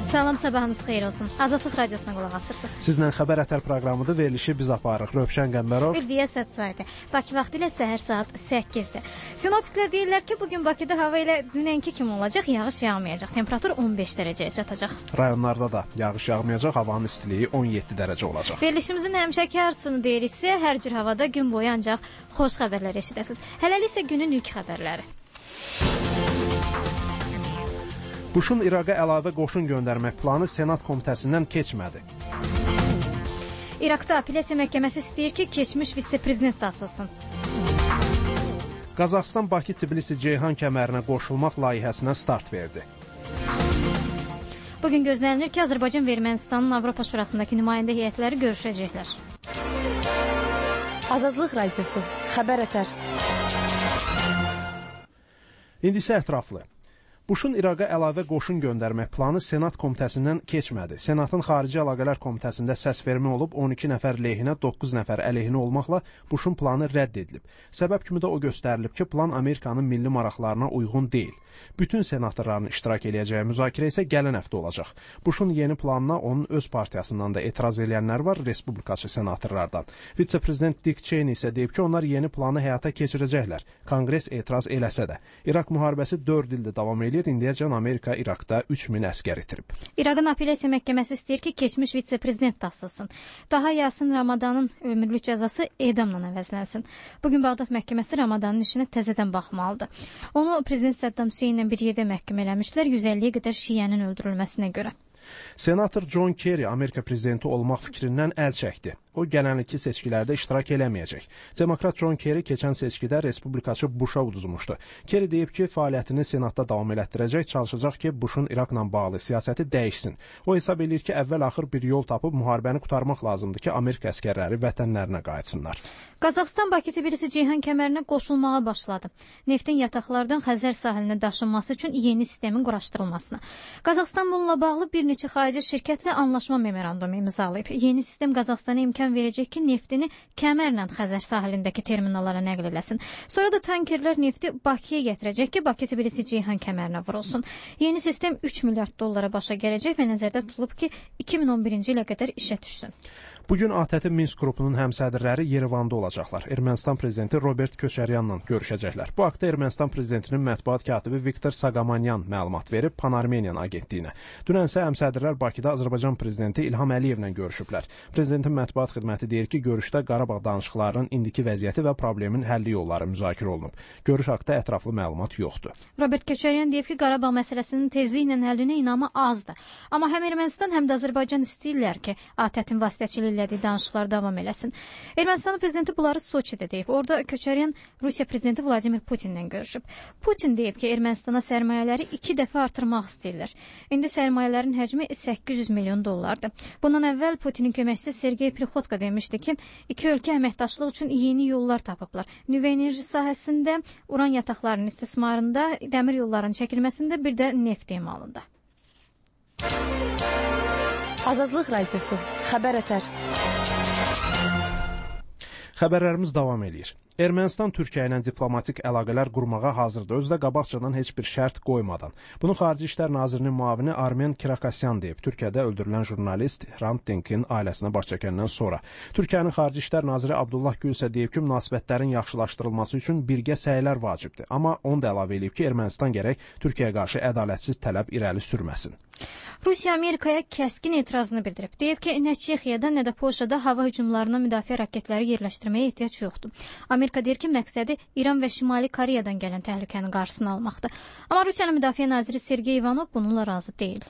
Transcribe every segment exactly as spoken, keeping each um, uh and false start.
Salam, sabahınız xeyir olsun. Azadlıq Radiosuna qulaq asırsınız. Sizlə Xəbər Ətər proqramıdır, verilişi biz aparırıq. Rövşən Qəmbərov. Ülviyə Sətsaydı. Bakı vaxtı ilə səhər saat səkkizdə. Sinoptiklər deyirlər ki, bugün Bakıda hava ilə dünənki kimi olacaq, yağış yağmayacaq. Temperatur on beş dərəcəyə çatacaq. Rayonlarda da yağış yağmayacaq, havanın istiliyi on yeddi dərəcə olacaq. Verilişimizin həmişəki arzusunu deyiriksə, hər cür havada gün boyu ancaq xoş xəbərlər eşidəsiniz. Hələlik isə günün ilk xəbərləri. Buşun İraqa əlavə qoşun göndərmək planı Senat komitəsindən keçmədi. İraqda apellyasiya məhkəməsi istəyir ki, keçmiş vitse-prezident də asılsın. Qazaxıstan Bakı-Tbilisi-Ceyhan kəmərinə qoşulmaq layihəsinə start verdi. Bugün gözlənilir ki, Azərbaycan və Ermənistanın Avropa Şurasındakı nümayəndə heyətləri görüşəcəklər. Azadlıq Radiosu, Xəbər Ətər. İndi isə ətraflı. Buşun İraqa əlavə qoşun göndərmək planı Senat komitəsindən keçmədi. Senatın Xarici Əlaqələr Komitəsində səsvermə olub, on iki nəfər lehinə, doqquz nəfər əleyhinə olmaqla Buşun planı rədd edilib. Səbəb kimi də o göstərilib ki, plan Amerikanın milli maraqlarına uyğun deyil. Bütün senatorların iştirak eləyəcəyi müzakirə isə gələn həftə olacaq. Buşun yeni planına onun öz partiyasından da etiraz edənlər var, respublikaçı senatorlardan. Vitse-prezident Dick Cheney isə deyib ki, onlar yeni planı həyata keçirəcəklər. Konqres etiraz eləsə də. İraq müharibəsi dörd ildir davam edir. İndiyəcən Amerika İraqda üç min əskər itirib. İraqın apellyasiya məhkəməsi istəyir ki, keçmiş vitse-prezident də asılsın. Daha Yasin Ramadanın ömürlük cəzası edamla əvəzlənsin. Bugün Bağdad məhkəməsi Ramadanın işinə təzədən baxmalıdır. Onu prezident Səddam Hüseynlə bir yerdə məhkəmə eləmişlər yüz əlliyə qədər şiənin öldürülməsinə görə. Senator John Kerry Amerika prezidenti olmaq fikrindən əl çəkdi. O, gələnlikli seçkilərdə iştirak eləməyəcək. Demokrat John Kerry keçən seçkidə respublikaçı Busha uduzmuşdu. Kerry deyib ki, fəaliyyətini Senatda davam elətdirəcək, çalışacaq ki, Bushun İraqla bağlı siyasəti dəyişsin. O hesab edir ki, əvvəl-axır bir yol tapıb müharibəni qurtarmaq lazımdır ki, Amerika əskərləri vətənlərinə qayıtsınlar. Qazaxıstan Bakı-Tbilisi-Ceyhan kəmərinə qoşulmağa başladı. Neftin yataqlardan Xəzər sahilinə daşınması üçün yeni sistemin quraşdırılmasına. Qazaxıstan bununla bağlı bir neçə xarici şirkətlə anlaşma memorandumu imzalayıb. Yeni sistem Qazaxıstana imkan verəcək ki, neftini kəmərlə Xəzər sahilindəki terminallara nəql eləsin. Sonra da tankerlər nefti Bakıya gətirəcək ki, Bakı-Tbilisi-Ceyhan kəmərinə vurulsun. Yeni sistem üç milyard dollara başa gələcək və nəzərdə tutulub ki, iki min on birinci ilə qədər işə düşsün. Bugün A T T Minsk qrupunun həmsədrləri Yerevanda olacaqlar. Ermənistan prezidenti Robert Köçəryanla görüşəcəklər. Bu haqda Ermənistan prezidentinin mətbuat katibi Viktor Saqamanyan məlumat verib Pan-Armeniyan agentliyinə. Dünən isə həmsədrlər Bakıda Azərbaycan prezidenti İlham Əliyevlə görüşüblər. Prezidentin mətbuat xidməti deyir ki, görüşdə Qarabağ danışıqlarının indiki vəziyyəti və problemin həlli yolları müzakirə olunub. Görüş haqda ətraflı məlumat yoxdur. Robert Köçəryan deyib ki, Qarabağ məsələsinin tezliklə həllinə inamı azdır. Amma həm Ermənistan, həm də Azərbaycan istəyirlər ki, A T T-in vasitəçiliyi danışıqlar davam eləsin. Ermənistanın prezidenti bunları Soçidə deyib. Orada Köçəryan Rusiya prezidenti Vladimir Putinlə görüşüb. Putin deyib ki, Ermənistana sərmayələri iki dəfə artırmaq istəyirlər. İndi sərmayələrin həcmi səkkiz yüz milyon dollardır. Bundan əvvəl Putinin köməkçisi Sergey Prikhotko demişdi ki, iki ölkə əməkdaşlıq üçün yeni yollar tapıblar. Nüvə enerji sahəsində, uran yataqlarının istismarında, dəmir yollarının çəkilməsində, bir də neft emalında. Azadlıq Radiosu, Xəbər Ətər. Xəbərlərimiz davam edir. Ermənistan Türkiyə ilə diplomatik əlaqələr qurmağa hazırdır, özü də qabaqcadan heç bir şərt qoymadan. Bunu Xarici İşlər Nazirinin müavini Armen Kirakasyan deyib, Türkiyədə öldürülən jurnalist Hrant Dink'in ailəsinə baş çəkəndən sonra. Türkiyənin Xarici İşlər Naziri Abdullah Gül isə deyib ki, münasibətlərin yaxşılaşdırılması üçün birgə səylər vacibdir. Amma onu da əlavə edib ki, Ermənistan gərək Türkiyəyə qarşı ədalətsiz tələb irəli sürməsin. Rusiya Amerikaya kəskin etirazını bildirib. Deyib ki, nə Çexiyada, nə də Polşada hava hücumlarına müdafiə raketləri yerləşdirməyə ehtiyac yoxdur. Amerika deyir ki, məqsədi İran və Şimali Koreyadan gələn təhlükənin qarşısını almaqdır. Amma Rusiyanın müdafiə naziri Sergey Ivanov bununla razı deyil.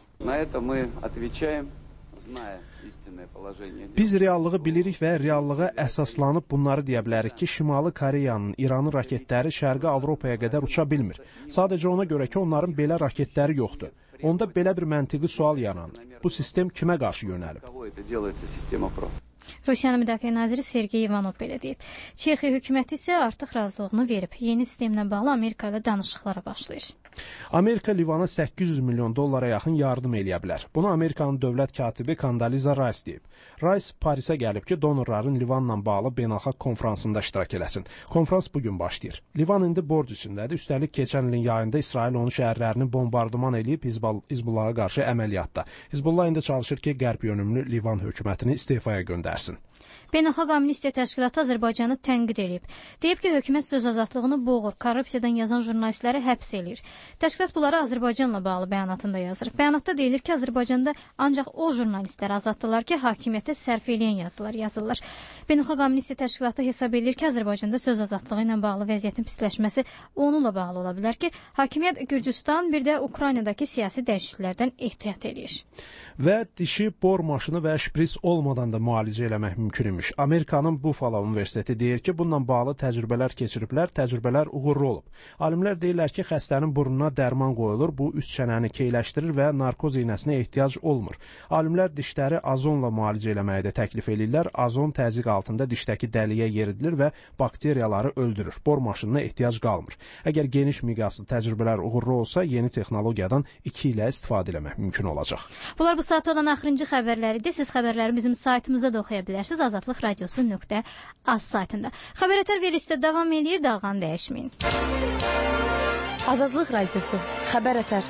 Biz reallığı bilirik və reallığa əsaslanıb bunları deyə bilərik ki, Şimali Koreyanın, İranın raketləri Şərqi Avropaya qədər uça bilmir. Sadəcə ona görə ki, onların belə raketləri yoxdur. Onda belə bir məntiqi sual yaranır. Bu sistem kimə qarşı yönəlib? Rusiyanın müdafiə naziri Sergey Ivanov belə deyib. Çexiya hökuməti isə artıq razılığını verib. Yeni sistemlə bağlı Amerika ilə danışıqlara başlayır. Amerika Livana səkkiz yüz milyon dollara yaxın yardım eləyə bilər. Bunu Amerikanın dövlət katibi Condoleezza Rice deyib. Rice Parisə gəlib ki, donorların Livanla bağlı beynəlxalq konfransında iştirak eləsin. Konfrans bugün başlayır. Livan indi borc içindədir. Üstəlik keçən ilin yayında İsrail onun şəhərlərini bombardıman edib Hizbullaha qarşı əməliyyatda. Hizbullah indi çalışır ki, qərb yönümlü Livan hökumətini istifaya göndərsin. Beynəlxalq Amnistiya Təşkilatı Azərbaycanı tənqid edib. Deyib ki, hökumət söz azadlığını boğur, korrupsiyadan yazan jurnalistləri həbs eləyir. Təşkilat bunları Azərbaycanla bağlı bəyanatında yazır. Bəyanatda deyilir ki, Azərbaycanda ancaq o jurnalistlər azaddılar ki, hakimiyyətə sərf eləyən yazılar yazırlar. Beynəlxalq Amnistiya Təşkilatı hesab edir ki, Azərbaycanda söz azadlığı ilə bağlı vəziyyətin pisləşməsi onunla bağlı ola bilər ki, hakimiyyət Gürcüstan bir də Ukraynadakı siyasi dəyişikliklərdən ehtiyat edir. Və dişi bor maşını və şpris olmadan da müalicə eləmək mümkün imiş. Amerikanın Buffalo Universiteti deyir ki, bununla bağlı təcrübələr keçiriblər, təcrübələr uğurlu olub. Alimlər deyirlər ki, xəstənin burnuna dərman qoyulur, bu üst çənəni keyləşdirir və narkoz iynəsinə ehtiyac olmur. Alimlər dişləri azonla müalicə eləməyi də təklif edirlər. Azon təzyiq altında dişdəki dəliyə yeridilir və bakteriyaları öldürür. Bor maşınına ehtiyac qalmır. Əgər geniş miqyaslı təcrübələr uğurlu olsa, yeni texnologiyadan iki ilə istifadə eləmək mümkün olacaq. Bunlar bu saat olan axırıncı xəbərləridir. Siz xəbərləri bizim saytımızda da oxuya bilərsiniz. Azadlıq Radiosu nöqtə az saytında. Xəbər ətər verilişdə davam edir. Dalğanı dəyişməyin. Azadlıq Radiosu. Xəbər ətər.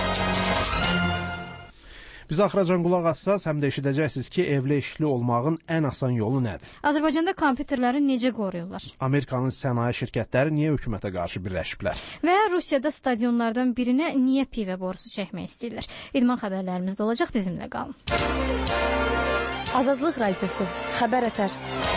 Biz axıracan qulaq assaz, həm də eşidəcəksiniz ki, evli işli olmağın ən asan yolu nədir? Azərbaycanda kompüterləri necə qoruyurlar? Amerikanın sənaye şirkətləri niyə hökumətə qarşı birləşiblər? Və Rusiyada stadionlardan birinə niyə pivə borusu çəkmək istəyirlər? İdman xəbərlərimiz də olacaq, bizimlə qalın. Azadlıq Radiosu. Xəbər ətər.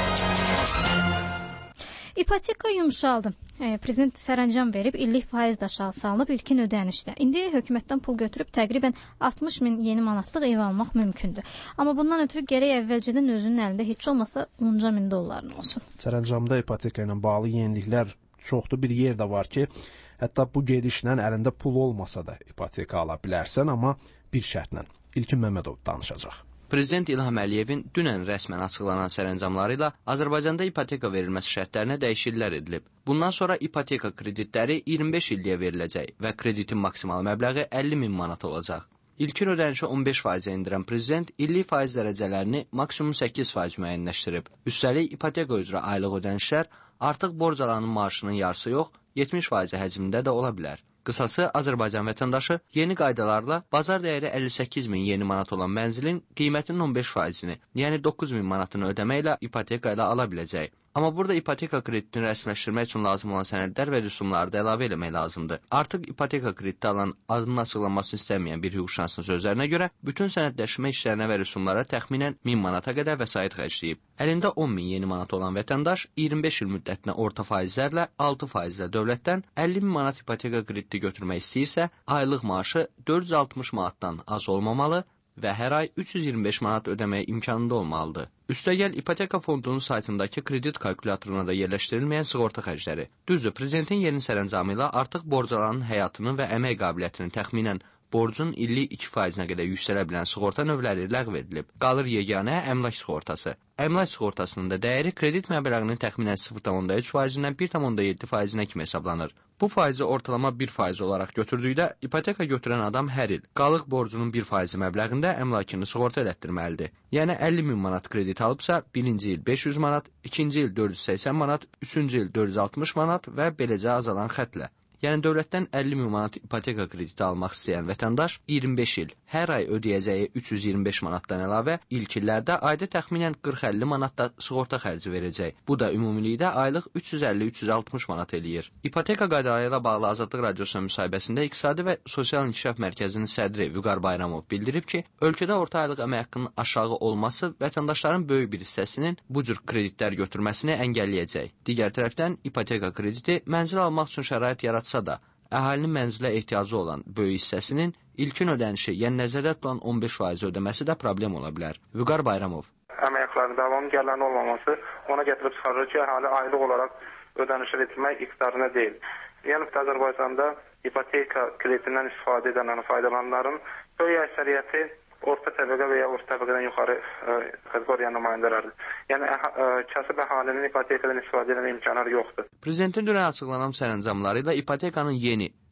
İpoteka yumşaldı. E, prezident sərəncam verib, illik faiz də aşağı salınıb ilkin ödənişdə. İndi hökumətdən pul götürüb təqribən altmış min yeni manatlıq ev almaq mümkündür. Amma bundan ötürü gərək əvvəlcədən özünün əlində heç olmasa on min dolların olsun. Sərəncamda ipoteka ilə bağlı yeniliklər çoxdur. Bir yer də var ki, hətta bu gedişlə əlində pul olmasa da ipoteka ala bilərsən, amma bir şərtlə. İlkin Məmmədov danışacaq. Prezident İlham Əliyevin dünən rəsmən açıqlanan sərəncamları ilə Azərbaycanda ipoteka verilməsi şərtlərinə dəyişikliklər edilib. Bundan sonra ipoteka kreditləri iyirmi beş illiyə veriləcək və kreditin maksimal məbləği əlli min manat olacaq. İlkin ödənişi on beş faizə endirən prezident illik faiz dərəcələrini maksimum səkkiz faiz müəyyənləşdirib. Üstəlik, ipoteka üzrə aylıq ödənişlər artıq borc alanın maaşının yarısı yox, yetmiş faiz həcmində də ola bilər. Qısası, Azərbaycan vətəndaşı yeni qaydalarla bazar dəyəri əlli səkkiz min yeni manat olan mənzilin qiymətinin on beş faizini, yəni doqquz min manatını ödəməklə ipoteka ilə ala biləcək. Amma burada ipoteka kreditini rəsmiləşdirmək üçün lazım olan sənədlər və rüsumları da əlavə eləmək lazımdır. Artıq ipoteka krediti alan adının açıqlanmasını istəməyən bir hüquqşünassın sözlərinə görə bütün sənədləşmə işlərinə və rüsumlara təxminən min manata qədər vəsait xərcləyib. Əlində on min yeni manat olan vətəndaş iyirmi beş il müddətinə orta faizlərlə altı faizlə dövlətdən əlli min manat ipoteka krediti götürmək istəyirsə, aylıq maaşı dörd yüz altmış manatdan az olmamalı və hər ay üç yüz iyirmi beş manat ödəməyə imkanında olmalıdır. Üstəgəl, ipoteka fondunun saytındakı kredit kalkulatoruna da yerləşdirilməyən sığorta xərcləri. Düzdür, prezidentin yeni sərəncamı ilə artıq borc alanın həyatının və əmək qabiliyyətinin təxminən borcun illik iki faizinə qədər yüksələ bilən sığorta növləri ləğv edilib. Qalır yeganə əmlak sığortası. Əmlak sığortasının da dəyəri kredit məbləğinin təxminən sıfır tam üç faizindən bir tam yeddi faizinə kimi hesablanır. Bu faizi ortalama bir faiz olaraq götürdükdə ipoteka götürən adam hər il qalıq borcunun bir faizi məbləğində əmlakını sığorta elətdirməlidir. Yəni əlli min manat kredit alıbsa, birinci il beş yüz manat, ikinci il dörd yüz səksən manat, üçüncü il dörd yüz altmış manat və beləcə azalan xətlə. Yəni dövlətdən əlli min manat ipoteka krediti almaq istəyən vətəndaş iyirmi beş il hər ay ödəyəcəyi üç yüz iyirmi beş manatdan əlavə ilk illərdə ayda təxminən qırx əlli manat da sığorta xərci verəcək. Bu da ümumilikdə aylıq üç yüz əlli üç yüz altmış manat eləyir. İpoteka qaydaları ilə bağlı Azadlıq Radiosunun müsahibəsində İqtisadi və Sosial İnkişaf Mərkəzinin sədri Vüqar Bayramov bildirib ki, ölkədə orta aylıq əmək haqqının aşağı olması vətəndaşların böyük bir hissəsinin bu cür kreditlər götürməsini əngəlləyəcək. Digər tərəfdən ipoteka krediti mənzil almaq üçün şərait yaratsa da, əhalinin mənzilə ehtiyacı olan böyük hissəsinin ilkin ödənişi, yəni nəzərdə tutulan on beş faiz ödəməsi də problem ola bilər. Vüqar Bayramov. Əmək haqqlarının davamlı gəlirlərinin olmaması ona gətirib çıxarır ki, əhali aylıq olaraq ödənişlər etmək iqtidarına deyil. Yəni Azərbaycanda ipoteka kreditindən istifadə edən faydalananların böyük əksəriyyəti orta təbəqə və ya orta təbəqədən yuxarı kateqoriya nümayəndələridir. Yəni kasıb əhalinin ipotekadan istifadə etmə imkanları yoxdur. Prezidentin dünən açıqlanan sərəncamları ilə ipotekanın yeni,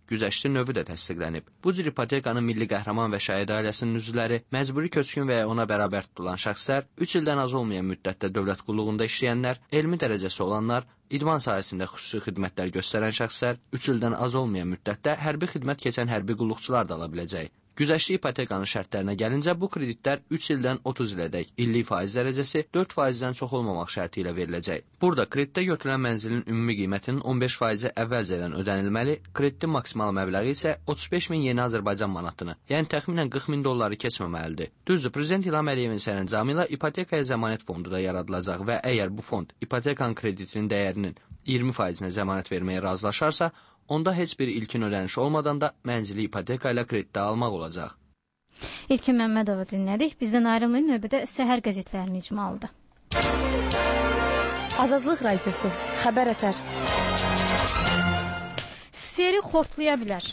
güzəştli növü də təsdiqlənib. Bu cür ipotekanın milli qəhrəman və şəhid ailəsinin üzvləri, məcburi köçkün və ya ona bərabər tutulan şəxslər, üç ildən az olmayan müddətdə dövlət qulluğunda işləyənlər, elmi dərəcəsi olanlar, idman sahəsində xüsusi xidmətlər göstərən şəxslər, üç ildən az olmayan müddətdə hərbi xidmət keçən hərbi qulluqçular da ala biləcək. Güzəştli ipotekanın şərtlərinə gəlincə, bu kreditlər üç ildən otuz ilədək illik faiz dərəcəsi dörd faizdən çox olmamaq şərti ilə veriləcək. Burada kreditdə götürülən mənzilin ümumi qiymətinin on beş faizi əvvəlcədən ödənilməli, kreditin maksimal məbləği isə otuz beş min yeni Azərbaycan manatını, yəni təxminən qırx min dolları keçməməlidir. Düzdür, Prezident İlham Əliyevin sərəncamı ilə ipotekaya zəmanət fondu da yaradılacaq və əgər bu fond ipotekanın kreditinin dəyərinin iyirmi faizinə zəmanət verməyə razılaşarsa, onda heç bir ilkin ödəniş olmadan da mənzili ipoteka ilə kreditdə almaq olacaq. İlkin Məmmədovu dinlədik. Bizdən ayrılmayın, növbədə səhər qəzetlərinin icmalıdır. Azadlıq radiosu, xəbər ətər. Seri xortlaya bilər.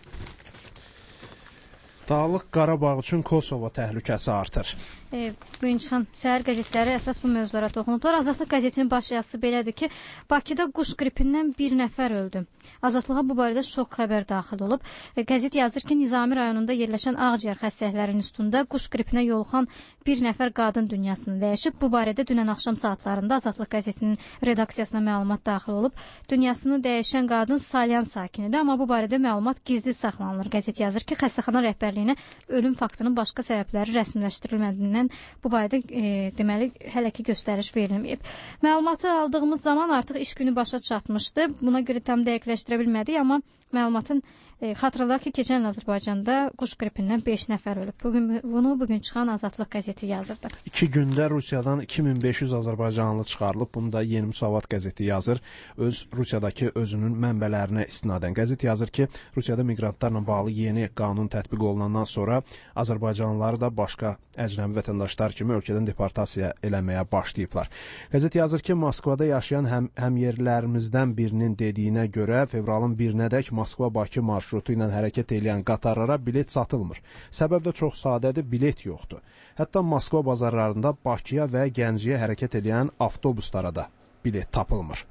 Dağlıq Qarabağ üçün Kosovo təhlükəsi artır. E, bugün çıxan səhər qəzetləri əsas bu mövzulara toxunublar. Azadlıq qəzetinin baş yazısı belədir ki, Bakıda quş qripindən bir nəfər öldü. Azadlığa bu barədə şok xəbər daxil olub. E, qəzet yazır ki, Nizami rayonunda yerləşən ağciyər xəstəlikləri institutunda quş qripinə yoluxan bir nəfər qadın dünyasını dəyişib. Bu barədə dünən axşam saatlarında Azadlıq qəzetinin redaksiyasına məlumat daxil olub. Dünyasını dəyişən qadın Salyan sakinidir, amma bu barədə məlumat gizli saxlanılır. Qəzet yazır ki, xəstəxana rəhbərliyinə ölüm faktının başqa səbəbləri rəsmiləşdirilmədiyindən bu barədə e, deməli hələ ki göstəriş verilməyib. Məlumatı aldığımız zaman artıq iş günü başa çatmışdı. Buna görə tam dəqiqləşdirə bilmədik, amma məlumatın e, xatırladaq ki, keçən Azərbaycanda quş qripindən beş nəfər ölüb. Bugün bunu bugün çıxan Azadlıq qəzeti yazırdı. İki gündə Rusiyadan iki min beş yüz azərbaycanlı çıxarılıb. Bunu da Yeni Müsavat qəzeti yazır. Öz Rusiyadakı özünün mənbələrinə istinadən qəzet yazır ki, Rusiyada miqrantlarla bağlı yeni qanun tətbiq olunandan sonra azərbaycanlıları da başqa əcnəbi vətəndaşlar kimi ölkədən deportasiya eləməyə başlayıblar. Qəzet yazır ki, Moskvada yaşayan həm, həmyerlilərimizdən birinin dediyinə görə fevralın birinədək Moskva-Bakı marşrutu ilə hərəkət edən qatarlara bilet satılmır. Səbəb də çox sadədir, bilet yoxdur. Hətta Moskva bazarlarında Bakıya və Gəncəyə hərəkət edən avtobuslara da bilet tapılmır.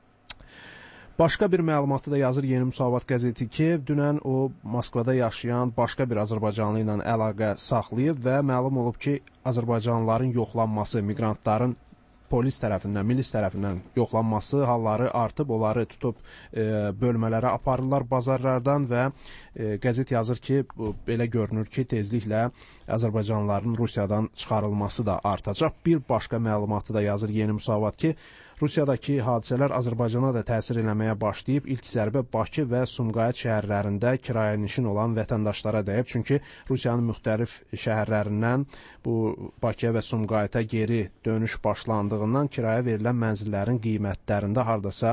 Başqa bir məlumatı da yazır Yeni Müsavat qəzeti ki, dünən o Moskvada yaşayan başqa bir azərbaycanlı ilə əlaqə saxlayıb və məlum olub ki, azərbaycanlıların yoxlanması, miqrantların polis tərəfindən, milis tərəfindən yoxlanması halları artıb, onları tutub e, bölmələrə aparırlar bazarlardan və e, qəzet yazır ki, bu, belə görünür ki, tezliklə azərbaycanlıların Rusiyadan çıxarılması da artacaq. Bir başqa məlumatı da yazır Yeni Müsavat ki, Rusiyadakı hadisələr Azərbaycana da təsir eləməyə başlayıb. İlk zərbə Bakı və Sumqayıt şəhərlərində kirayənişin olan vətəndaşlara dəyib. Çünki Rusiyanın müxtəlif şəhərlərindən bu Bakıya və Sumqayıta geri dönüş başlandığından kirayə verilən mənzillərin qiymətlərində hardasa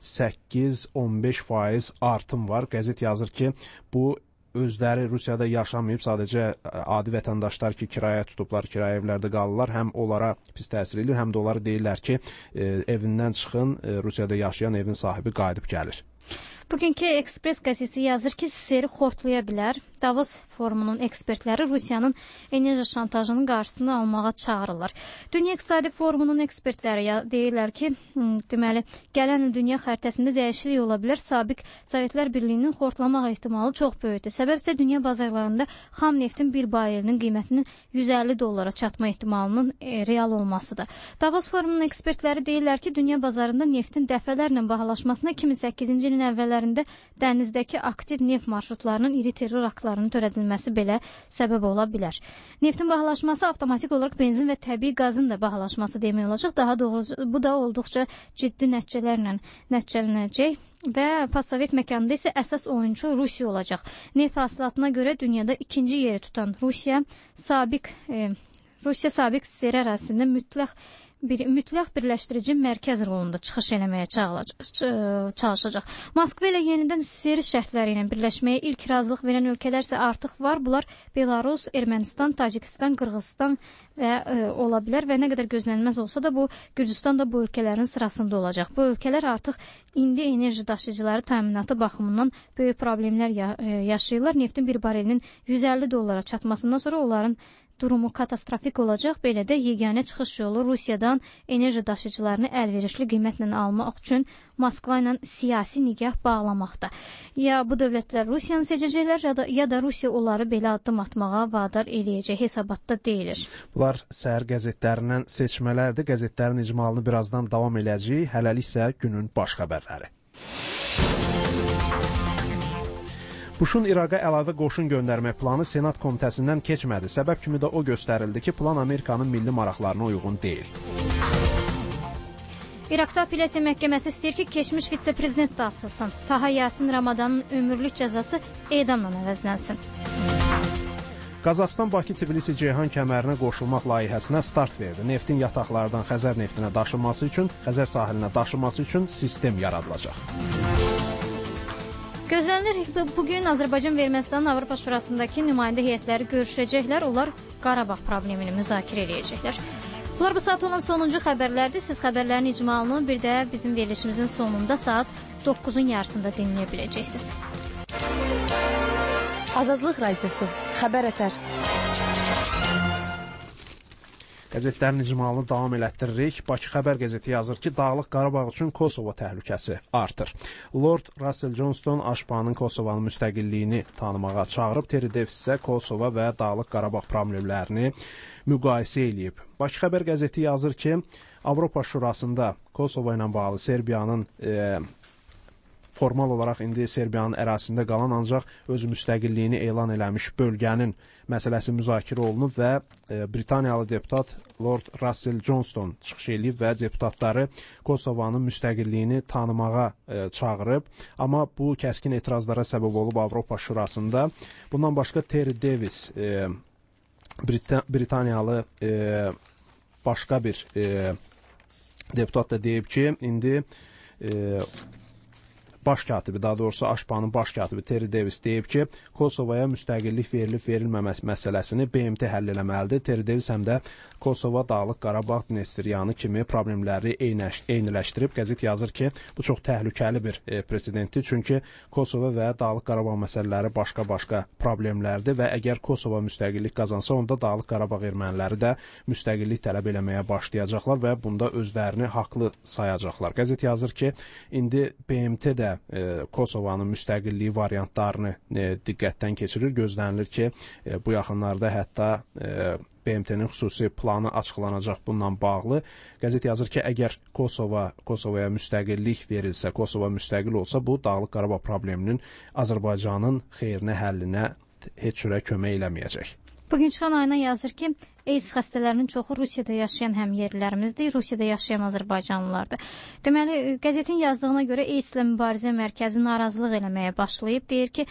səkkiz on beş faiz artım var. Qəzet yazır ki, bu özləri Rusiyada yaşamayıb, sadəcə adi vətəndaşlar ki, kirayə tutublar, kirayə evlərdə qalırlar, həm onlara pis təsir edir, həm də onlara deyirlər ki, e, evindən çıxın, e, Rusiyada yaşayan evin sahibi qayıdıb gəlir. Bugünkü Ekspres qəzeti yazır ki, seri xortlaya bilər. Davos forumunun ekspertləri Rusiyanın enerji şantajının qarşısını almağa çağırırlar. Dünya İqtisadi Forumunun ekspertləri deyirlər ki, deməli, gələn il dünya xəritəsində dəyişiklik ola bilər. Sabiq Sovetlər Birliyinin xortlamaq ehtimalı çox böyükdür. Səbəb isə dünya bazarlarında xam neftin bir barelinin qiymətinin yüz əlli dollara çatma ehtimalının e, real olmasıdır. Davos forumunun ekspertləri deyirlər ki, dünya bazarında neftin dəfələrlə bahalaşmasına iki min səkkizinci ilin əvvəllərində dənizdəki aktiv neft marşrutlarının iri terror aktlarının törədilməsi belə səbəb ola bilər. Neftin bahalaşması avtomatik olaraq benzin və təbii qazın da bahalaşması demək olacaq. Daha doğrusu bu da olduqca ciddi nəticələrlə nəticələnəcək və postsovet məkanında isə əsas oyunçu Rusiya olacaq. Neft hasilatına görə dünyada ikinci yeri tutan Rusiya sabiq e, Rusiya sabiq S S R ərazisində mütləq bir mütləq birləşdirici mərkəz rolunda çıxış eləməyə çalışacaq. Moskva ilə yenidən S S R şərtləri ilə birləşməyə ilk razılıq verən ölkələr isə artıq var. Bunlar Belarus, Ermənistan, Tacikistan, Qırğızstan və e, ola bilər və nə qədər gözlənilməz olsa da bu Gürcüstan da bu ölkələrin sırasında olacaq. Bu ölkələr artıq indi enerji daşıyıcıları təminatı baxımından böyük problemlər ya, e, yaşayırlar. Neftin bir barelinin yüz əlli dollara çatmasından sonra onların durumu katastrofik olacaq. Belə də yeganə çıxış yolu Rusiyadan enerji daşıyıcılarını əlverişli qiymətlə almaq üçün Moskva ilə siyasi nigah bağlamaqda. Ya bu dövlətlər Rusiyanı seçəcəklər, ya da, ya da Rusiya onları belə addım atmağa vadar eləyəcək hesabatda deyilir. Bunlar səhər qəzetlərindən seçmələrdir. Qəzetlərin icmalını birazdan davam eləyəcəyik. Hələlik isə günün baş xəbərləri. Buşun İraqa əlavə qoşun göndərmək planı Senat komitəsindən keçmədi. Səbəb kimi də o göstərildi ki, plan Amerikanın milli maraqlarına uyğun deyil. İraqda apellyasiya məhkəməsi istəyir ki, keçmiş vitse-prezident də asılsın. Taha Yasin Ramadanın ömürlük cəzası edamla əvəzlənsin. Qazaxıstan Bakı-Tbilisi-Ceyhan kəmərinə qoşulmaq layihəsinə start verdi. Neftin yataqlardan Xəzər neftinə daşınması üçün, Xəzər sahilinə daşınması üçün sistem yaradılacaq. Gözlənilir ki, bugün Azərbaycan və Ermənistanın Avropa Şurasındakı nümayəndə heyətləri görüşəcəklər. Onlar Qarabağ problemini müzakirə edəcəklər. Bunlar bu saat olan sonuncu xəbərlərdir. Siz xəbərlərin icmalını bir də bizim verilişimizin sonunda saat doqquzun yarısında dinləyə biləcəksiniz. Azadlıq Radiosu, Xəbər Ətər. Qəzetlərin icmalını davam elətdiririk. Bakı Xəbər qəzeti yazır ki, Dağlıq Qarabağ üçün Kosovo təhlükəsi artır. Lord Russell Johnston Aşpanın Kosovanın müstəqilliyini tanımağa çağırıb, Terry Davis isə Kosovo və Dağlıq Qarabağ problemlərini müqayisə eləyib. Bakı Xəbər qəzeti yazır ki, Avropa Şurasında Kosovo ilə bağlı Serbiyanın e, formal olaraq indi Serbiyanın ərazisində qalan, ancaq öz müstəqilliyini elan eləmiş bölgənin məsələsi müzakirə olunub və e, Britaniyalı deputat Lord Russell Johnston çıxış edib və deputatları Kosovanın müstəqilliyini tanımağa e, çağırıb. Amma bu kəskin etirazlara səbəb olub Avropa Şurasında. Bundan başqa Terry Davis, e, Brit Britaniyalı e, başqa bir e, deputat da deyib ki, indi e, baş katibi, daha doğrusu Aşpanın baş katibi Terry Davis deyib ki, Kosovaya müstəqillik verilib-verilməməsi məsələsini B M T həll eləməlidir. Terry Davis həm də Kosova, Dağlıq Qarabağ, Dnestriyanı kimi problemləri eyniləşdirib. Qəzet yazır ki, bu çox təhlükəli bir e, presidentdir. Çünki Kosova və Dağlıq Qarabağ məsələləri başqa-başqa problemlərdir və əgər Kosova müstəqillik qazansa, onda Dağlıq Qarabağ erməniləri də müstəqillik tələb eləməyə başlayacaqlar və bunda özlərini haqlı sayacaqlar. Qəzet yazır ki, indi B M T də e, Kosovanın müstəqilliyi variantlarını e, diqqətdən keçirir. Gözlənilir ki, e, bu yaxınlarda hətta e, B M T-nin xüsusi planı açıqlanacaq bununla bağlı. Qəzet yazır ki, əgər Kosova, Kosovaya müstəqillik verilsə, Kosova müstəqil olsa, bu Dağlıq Qarabağ probleminin Azərbaycanın xeyrinə, həllinə heç cürə kömək eləməyəcək. Bugün çıxan ayına yazır ki, AIDS xəstələrinin çoxu Rusiyada yaşayan həmyerlilərimizdir, Rusiyada yaşayan Azərbaycanlılardır. Deməli, qəzetin yazdığına görə AIDS-lə mübarizə mərkəzi narazılıq eləməyə başlayıb. Deyir ki,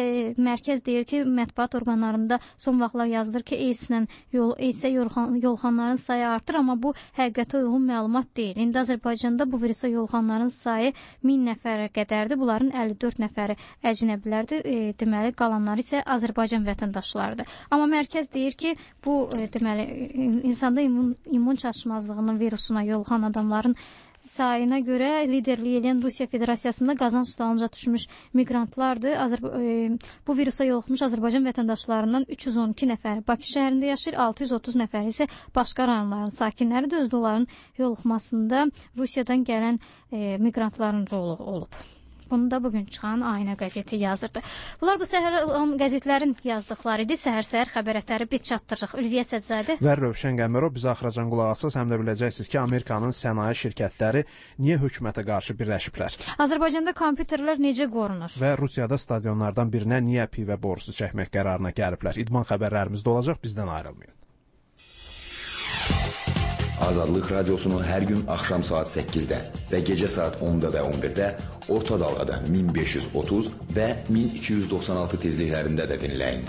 mərkəz deyir ki, mətbuat orqanlarında son vaxtlar yazılır ki, AIDS-lə yol, AIDS-ə yolxan, yolxanların sayı artır, amma bu həqiqətə uyğun məlumat deyil. İndi Azərbaycanda bu virusa yolxanların sayı min nəfərə qədərdir. Bunların əlli dörd nəfəri əcnəbilərdir. E, deməli, qalanları isə Azərbaycan vətəndaşlarıdır. Amma mərkəz deyir ki, bu e, deməli, insanda immun, immun çatışmazlığının virusuna yoluxan adamların sayına görə liderlik edən Rusiya Federasiyasında qazanc dalınca düşmüş miqrantlardır. Azərba e, bu virusa yoluxmuş Azərbaycan vətəndaşlarından üç yüz on iki nəfəri Bakı şəhərində yaşayır, altı yüz otuz nəfəri isə başqa rayonların sakinləridir. Özdə onların yoluxmasında Rusiyadan gələn e, miqrantların rolu olub. Bunu da bugün çıxan Ayna qəzeti yazırdı. Bunlar bu səhər olan qəzetlərin yazdıqları idi. Səhər-səhər xəbər ətəri biz çatdırırıq. Ülviyə Sədzadə və Rövşən Qəmərov bizi axıracan qulaq asız. Həm də biləcəksiniz ki, Amerikanın sənaye şirkətləri niyə hökumətə qarşı birləşiblər? Azərbaycanda kompüterlər necə qorunur? Və Rusiyada stadionlardan birinə niyə pivə borusu çəkmək qərarına gəliblər? İdman xəbərlərimizdə olacaq, bizdən ayrılmayın. Azadlıq Radiosunu hər gün axşam saat səkkizdə və gecə saat onda və on birdə orta dalğada min beş yüz otuz və min iki yüz doxsan altı tezliklərində də dinləyin.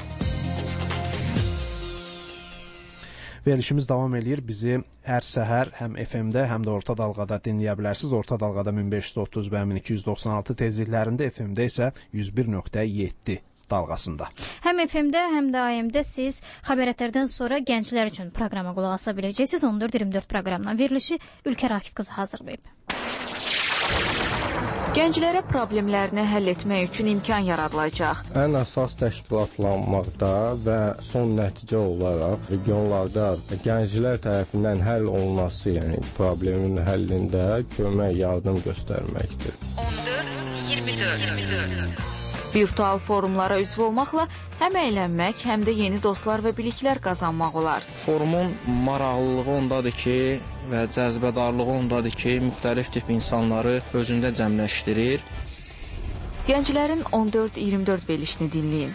Verilişimiz davam eləyir. Bizi hər səhər həm F M-də, həm də orta dalğada dinləyə bilərsiniz. Orta dalğada min beş yüz otuz və min iki yüz doxsan altı tezliklərində, F M-də isə yüz bir nöqtə yeddi dalğasında. Həm F M-də, həm də A M-də siz xəbər ətərdən sonra gənclər üçün proqrama qulaq asa biləcəksiniz. on dörd iyirmi dörd proqramdan verilişi Ülkər Akif qızı hazırlayıb. Gənclərə problemlərini həll etmək üçün imkan yaradılacaq. Ən əsas təşkilatlanmaqda və son nəticə olaraq regionlarda gənclər tərəfindən həll olunması, yəni problemin həllində kömək, yardım göstərməkdir. on dörd iyirmi dörd Virtual forumlara üzv olmaqla həm əylənmək, həm də yeni dostlar və biliklər qazanmaq olar. Forumun maraqlılığı ondadır ki, və cəzbədarlığı ondadır ki, müxtəlif tip insanları özündə cəmləşdirir. Gənclərin on dörd iyirmi dörd verilişini dinləyin.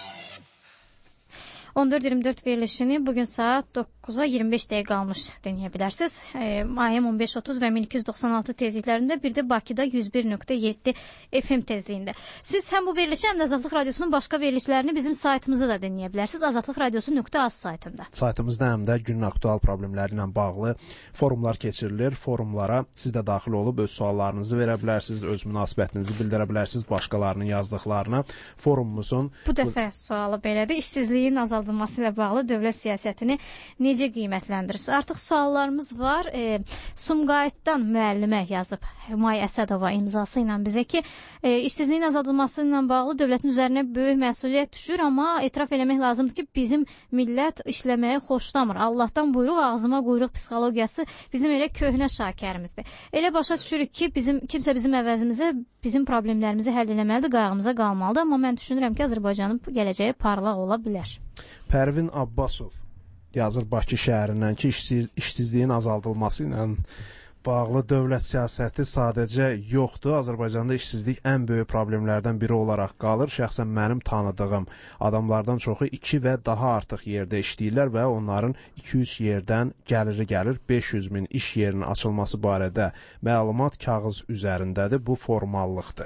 on dörd iyirmi dörd verilişini bugün saat dokkuza iyirmi beş dəqiqə qalmış dinləyə bilərsiniz. E, A M on beş otuz və min iki yüz doxsan altı tezliklərində, bir də Bakıda yüz bir nöqtə yeddi F M tezliyində. Siz həm bu verilişi, həm də Azadlıq Radiosunun başqa verilişlərini bizim saytımızda da dinləyə bilərsiniz. azadlıq radiosu nöqtə az saytında. Saytımızda həm də günün aktual problemləri ilə bağlı forumlar keçirilir. Forumlara siz də daxil olub öz suallarınızı verə bilərsiniz, öz münasibətinizi bildirə bilərsiniz başqalarının yazdıqlarına. Forumumuzun bu dəfə sualı belədir. İşsizliyin azaldılması ilə bağlı dövlət siyasətini necə qiymətləndirirsiniz? Artıq suallarımız var. E, Sumqayıtdan müəllimə yazıb Hümay Əsədova imzası ilə bizə ki, e, işsizliyin azaldılması ilə bağlı dövlətin üzərinə böyük məsuliyyət düşür, amma etiraf eləmək lazımdır ki, bizim millət işləməyi xoşlamır. Allahdan buyruq, ağzıma quyruq psixologiyası bizim elə köhnə şakərimizdir. Elə başa düşürük ki, bizim kimsə bizim əvəzimizə bizim problemlərimizi həll eləməlidir, qayğımıza qalmalıdır, amma mən düşünürəm ki, Azərbaycanın gələcəyi parlaq ola bilər. Pərvin Abbasov yazır Bakı şəhərindən ki, işsiz, işsizliyin azaldılması ilə bağlı dövlət siyasəti sadəcə yoxdur. Azərbaycanda işsizlik ən böyük problemlərdən biri olaraq qalır. Şəxsən mənim tanıdığım adamlardan çoxu iki və daha artıq yerdə işləyirlər və onların iki üç yerdən gəliri gəlir. beş yüz min iş yerinin açılması barədə məlumat kağız üzərindədir. Bu formallıqdır.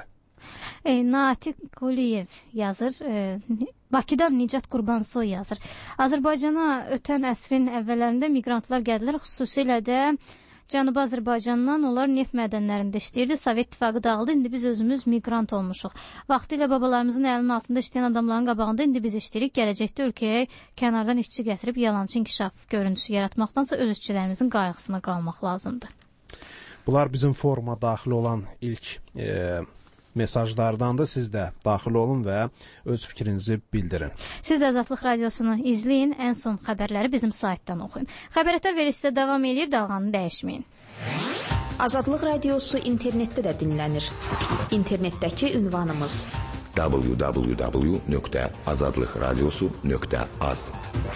E, Natiq Quliyev yazır. E, Bakıdan Nicat Qurbansoy yazır. Azərbaycana ötən əsrin əvvəllərində miqrantlar gəldilər, xüsusilə də Cənubi Azərbaycandan. Onlar neft mədənlərində işləyirdi. Sovet İttifaqı dağıldı. İndi biz özümüz miqrant olmuşuq. Vaxtilə babalarımızın əlinin altında işləyən adamların qabağında indi biz işləyirik. Gələcəkdə ölkəyə kənardan işçi gətirib yalançı inkişaf görüntüsü yaratmaqdansa öz işçilərimizin qayğısına qalmaq lazımdır. Bunlar bizim foruma daxil olan ilk e, mesajlardan da siz də daxil olun və öz fikrinizi bildirin. Siz də Azadlıq Radiosunu izləyin, ən son xəbərləri bizim saytdan oxuyun. Xəbərətlər verilişdə davam edir, dalğanı dəyişməyin. Azadlıq Radiosu internetdə də dinlənir. İnternetdəki ünvanımız w w w nöqtə azadlıq radiosu nöqtə az.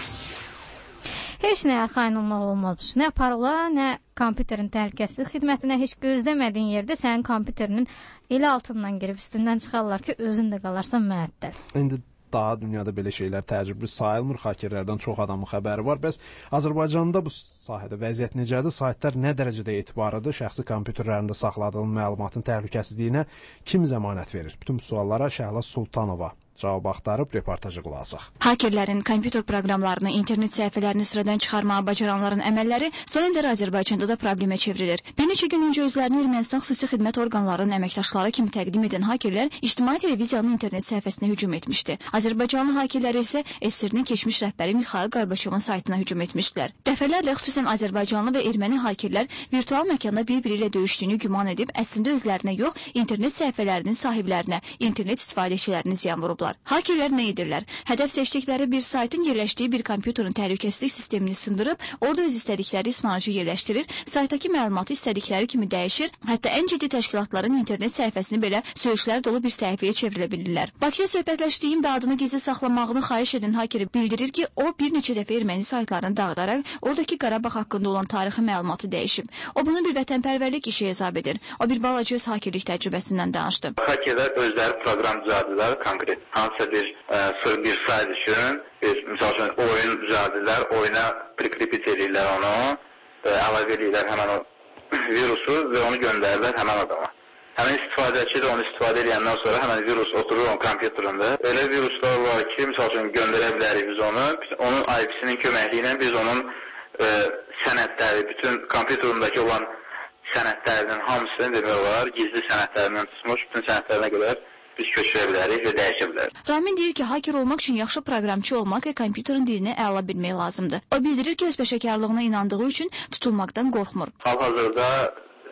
Heç nə arxain olmaq olmamış. Nə parola, nə kompüterin təhlükəsizlik xidmətinə, heç gözləmədiyin yerdə sənin kompüterinin elə altından girib üstündən çıxarlar ki, özün də qalarsan məəttəl. İndi daha dünyada belə şeylər təcrübə sayılmır. Hakerlərdən çox adamın xəbəri var. Bəs Azərbaycanda bu sahədə vəziyyət necədir? Saytlar nə dərəcədə etibarlıdır? Şəxsi kompüterlərində saxladığın məlumatın təhlükəsizliyinə kim zəmanət verir? Bütün bu suallara Şəhla Sultanova cavab axtarıb reportajı qulaq asaq. Hakerlərin kompüter proqramlarını, internet səhifələrini sıradan çıxarmağa bacaranların əməlləri son illər Azərbaycanda da problemə çevrilir. Bir neçə gün öncə özlərini Ermənistan xüsusi xidmət orqanlarının əməkdaşları kimi təqdim edən hakerlər ictimai televiziyanın internet səhifəsinə hücum etmişdi. Azərbaycanlı hakerləri isə S S R-nin keçmiş rəhbəri Mixail Qorbaçovun saytına hücum etmişdilər. Dəfələrlə xüsusən Azərbaycanlı və erməni hakerlər virtual məkanda bir-biri ilə döyüşdüyünü güman edib, əslində özlərinə yox, internet səhifələrinin sahiblərinə, internet istifadəçilərinə ziyan vurublar. Hakerlər nə edirlər? Hədəf seçdikləri bir saytın yerləşdiyi bir kompüterin təhlükəsizlik sistemini sındırıb, orada öz istədikləri ismarıcı yerləşdirir, saytdakı məlumatı istədikləri kimi dəyişir, hətta ən ciddi təşkilatların internet səhifəsini belə söyüşlər dolu bir səhifəyə çevrilə bilirlər. Bakıya söhbətləşdiyim və adını gizli saxlamağını xahiş edən hakeri bildirir ki, o bir neçə dəfə erməni saytlarını dağıdaraq oradakı Qarabağ haqqında olan tarixi məlumatı dəyişib. O bunu bir vətənpərvərlik işi hesab edir. O bir balaca öz hakerlik təcrübəsindən danışdı. Hakerlər özləri proqram düzəldirlər, konkret hansısa bir e, bir sayt üçün, bir, misal üçün oyun düzəldirlər, oyuna prikripit edirlər onu, e, əlavə edirlər həmən o virusu və onu göndərirlər həmən adama. Həmən istifadəçi də onu istifadə edəndən sonra həmən virus oturur onun kompüterində. Elə viruslar var ki, misal üçün göndərə bilərik biz onu, onun I P-sinin köməkliyi ilə biz onun e, sənədləri, bütün kompüterindəki olan sənədlərinin hamısını demək olar, gizli sənədlərindən tutmuş, bütün sənədlərinə qədər biz köçürə bilərik və dəyişə bilərik. Ramin deyir ki, haker olmaq üçün yaxşı proqramçı olmaq və kompüterin dilini əla bilmək lazımdır. O bildirir ki, öz peşəkarlığına inandığı üçün tutulmaqdan qorxmur. Hal-hazırda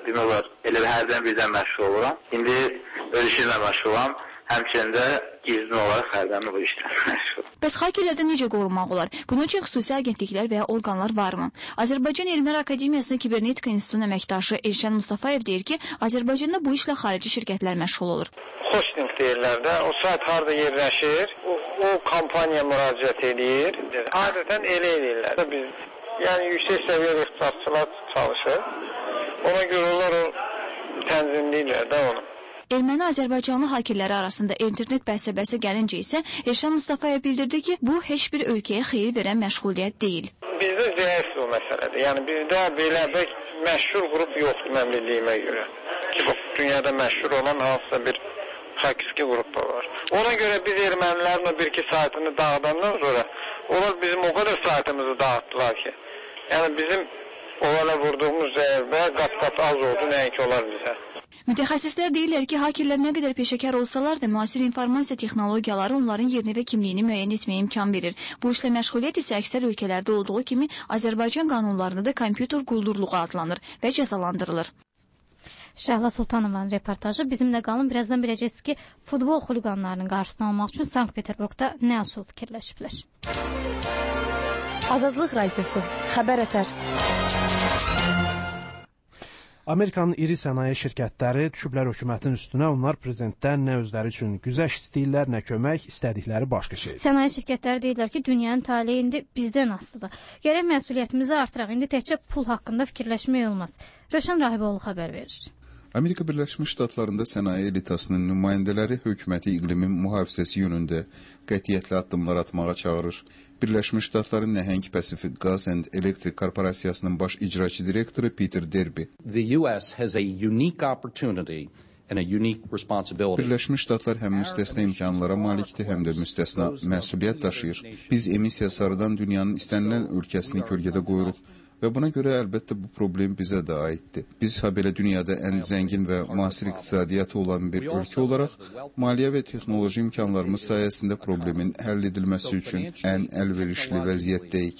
demək olar, elə bir hərdən birdən məşğul oluram. İndi öz işimlə məşğulam, həmçinin də gizli olaraq hərdən bu işlə məşğulam. Bəs hakerlərdən necə qorunmaq olar? Bunun üçün xüsusi agentliklər və ya orqanlar varmı? Azərbaycan Elmlər Akademiyasının Kibernetika İnstitutunun əməkdaşı Elşən Mustafayev deyir ki, Azərbaycanda bu işlə xarici şirkətlər məşğul olur. Hosting deyirlər də, o sayt harada yerləşir, o, o kampaniya müraciət edir. Adətən elə eləyirlər. Biz, yəni yüksək səviyyəli ixtisasçılar çalışır. Ona görə onlar o tənzimləyirlər də onu. Erməni-Azərbaycanlı hakerləri arasında internet bəhsə-bəhsə gəlincə isə Elşən Mustafayev bildirdi ki, bu heç bir ölkəyə xeyir verən məşğuliyyət deyil. Bizdə zəif o məsələdir. Yəni bizdə belə bir məşhur qrup yoxdur mən bildiyimə görə. Ki, bu dünyada məşhur olan hansısa bir hakiski qrup da var. Ona görə biz ermənilərin o bir-iki saytını dağıdandan sonra onlar bizim o qədər saytımızı dağıttılar ki. Yəni bizim onlara vurduğumuz zərbə qat-qat az oldu, nəinki olar bizə. Mütəxəssislər deyirlər ki, hakerlər nə qədər peşəkar olsalar da müasir informasiya texnologiyaları onların yerini və kimliyini müəyyən etməyə imkan verir. Bu işlə məşğuliyyət isə əksər ölkələrdə olduğu kimi Azərbaycan qanunlarında da kompüter quldurluğu adlanır və cəzalandırılır. Şəhla Sultanovanın reportajı bizimlə qalın. Birazdan biləcəksiniz ki, futbol xuliqanlarının qarşısını almaq üçün Sankt-Peterburqda nə usul fikirləşiblər. Azadlıq Radiosu, xəbər ətər. Amerikanın iri sənaye şirkətləri düşüblər hökumətin üstünə, onlar prezidentdən nə özləri üçün güzəşt istəyirlər, nə kömək, istədikləri başqa şey. Sənaye şirkətləri deyirlər ki, dünyanın taleyi indi bizdən asılıdır. Gərək məsuliyyətimizi artıraq, indi təkcə pul haqqında fikirləşmək olmaz. Rövşən Rahiboğlu xəbər verir. Amerika Birləşmiş Ştatlarında sənaye elitasının nümayəndələri hökuməti iqlimin mühafizəsi yönündə qətiyyətli addımlar atmağa çağırır. Birləşmiş Ştatların nəhəng Pacific Gas and Electric Korporasiyasının baş icraçı direktoru Peter Derby. Birləşmiş Ştatlar həm müstəsna imkanlara malikdir, həm də müstəsna məsuliyyət daşıyır. Biz emissiya sarıdan dünyanın istənilən ölkəsini kölgədə qoyuruq. Və buna görə əlbəttə bu problem bizə də aiddir. Biz habelə dünyada ən zəngin və müasir iqtisadiyyatı olan bir ölkə olaraq maliyyə və texnoloji imkanlarımız sayəsində problemin həll edilməsi üçün ən əlverişli vəziyyətdəyik.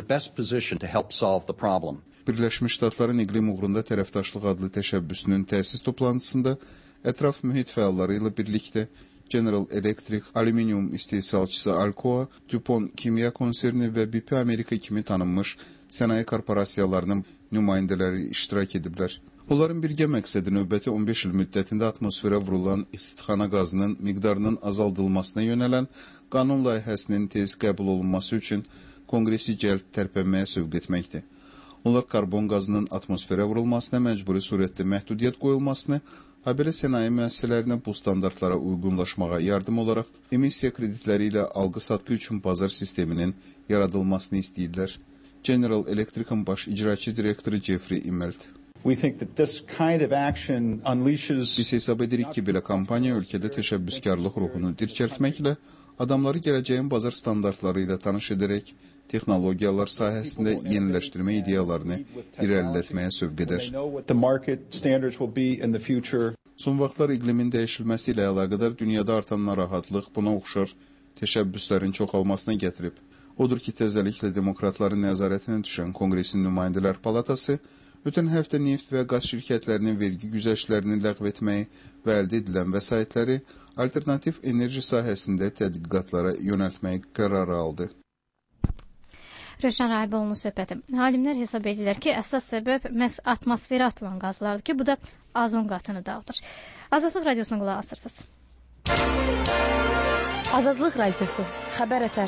Birləşmiş Ştatların iqlim uğrunda tərəfdaşlıq adlı təşəbbüsünün təsis toplantısında ətraf mühit fəalları ilə birlikdə General Electric, alüminium istehsalçısı Alcoa, DuPont Kimya konserni və B P Amerika kimi tanınmış sənaye korporasiyalarının nümayəndələri iştirak ediblər. Onların birgə məqsədi növbəti on beş il müddətində atmosferə vurulan istixana qazının miqdarının azaldılmasına yönələn qanun layihəsinin tez qəbul olunması üçün konqresi cəld tərpənməyə sövq etməkdir. Onlar karbon qazının atmosferə vurulmasına məcburi surətdə məhdudiyyət qoyulmasını, habelə sənaye müəssisələrinə bu standartlara uyğunlaşmağa yardım olaraq emissiya kreditləri ilə alqı-satqı üçün bazar sisteminin yaradılmasını istəyirlər. General Electric'in baş icraçı direktoru Jeffrey Immelt. Biz hesab edirik ki, belə kampaniya ölkədə təşəbbüskarlıq ruhunu dirçəltməklə, adamları gələcəyin bazar standartları ilə tanış edərək, texnologiyalar sahəsində yeniləşdirmə ideyalarını irəlilətməyə sövq edər. Son vaxtlar iqlimin dəyişilməsi ilə əlaqədar dünyada artan narahatlıq buna oxşar təşəbbüslərin çoxalmasına gətirib. Odur ki, təzəliklə demokratların nəzarətinə düşən Konqresin Nümayəndələr Palatası ötən həftə neft və qaz şirkətlərinin vergi güzəştlərini ləğv etməyi və əldə edilən vəsaitləri alternativ enerji sahəsində tədqiqatlara yönəltməyi qərarı aldı. Rövşən Rahiboğlu'nun söhbəti. Alimlər hesab edirlər ki, əsas səbəb məhz atmosferə atılan qazlardır ki, bu da azon qatını dağıdır. Azadlıq Radiosuna qulaq asırsınız. Azadlıq Radiosu, xəbər ətər.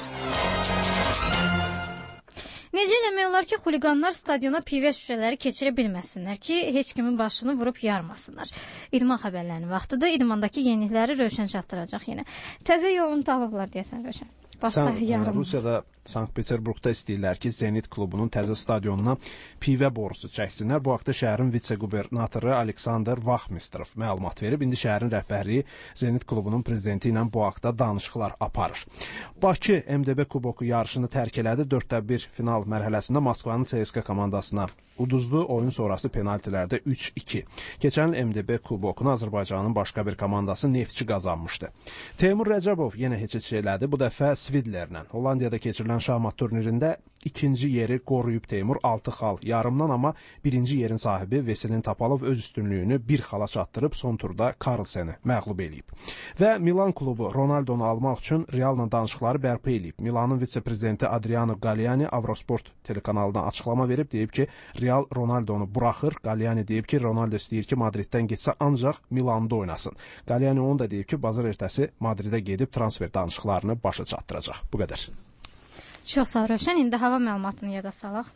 Necə eləmək olar ki, xuliqanlar stadiona pivə şüşələri keçirə bilməsinlər ki, heç kimin başını vurub yarmasınlar. İdman xəbərlərinin vaxtıdır. İdmandakı yenilikləri Rövşən çatdıracaq yenə. Təzə yolunu tapıblar deyəsən Rövşən. Başları yarılmış. Rusiyada Sankt-Peterburqda istəyirlər ki, Zenit klubunun təzə stadionuna pivə borusu çəksinlər. Bu haqda şəhərin vitse-qubernatoru Aleksandr Vaxmistrov məlumat verib. İndi şəhərin rəhbərliyi Zenit klubunun prezidenti ilə bu haqda danışıqlar aparır. Bakı M D B kuboku yarışını tərk elədi. dörddə bir final mərhələsində Moskvanın C S K komandasına uduzdu. Oyun sonrası penaltilərdə üç iki. Keçən il M D B kubokunu Azərbaycanın başqa bir komandası Neftçi qazanmışdı. Teymur Rəcəbov yenə heç-heç elədi. Bu dəfə Svidlerlə Hollandiyada keçirilən şahmat turnirində ikinci yeri qoruyub Teymur altı xal yarımdan, amma birinci yerin sahibi Veselin Topalov öz üstünlüyünü bir xala çatdırıb son turda Carlsen'i məğlub eləyib. Və Milan klubu Ronaldonu almaq üçün Realla danışıqları bərpa eləyib. Milanın vitse-prezidenti Adriano Galliani Avrosport telekanalına açıqlama verib, deyib ki, Real Ronaldonu buraxır. Galliani deyib ki, Ronaldo istəyir ki, Madriddən getsə ancaq Milanda oynasın. Galliani onu da deyib ki, bazar ertəsi Madridə gedib transfer danışıqlarını başa çatdıracaq. Bu qədər. Çox sağ ol Rövşən. İndi hava məlumatını yada salaq.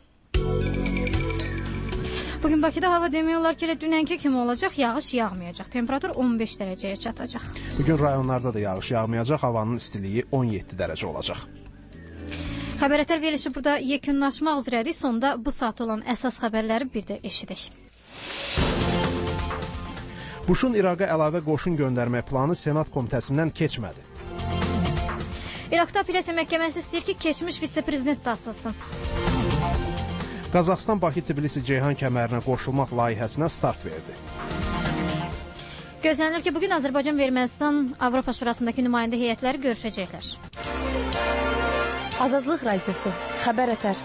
Bugün Bakıda hava demək olar ki, elə dünənki kimi olacaq, yağış yağmayacaq. Temperatur on beş dərəcəyə çatacaq. Bugün rayonlarda da yağış yağmayacaq, havanın istiliyi on yeddi dərəcə olacaq. Xəbərətər verilişi burada yekunlaşmaq üzrədir. Sonda bu saat olan əsas xəbərləri bir də eşidək. Buşun İraqa əlavə qoşun göndərmək planı Senat komitəsindən keçmədi. İraqda apellyasiya məhkəməsi istəyir ki, keçmiş vitse-prezident də asılsın. Qazaxıstan Bakı-Tbilisi-Ceyhan kəmərinə qoşulmaq layihəsinə start verdi. Gözlənilir ki, bugün Azərbaycan və Ermənistan Avropa Şurasındakı nümayəndə heyətləri görüşəcəklər. Azadlıq Radiosu, Xəbər Ətər.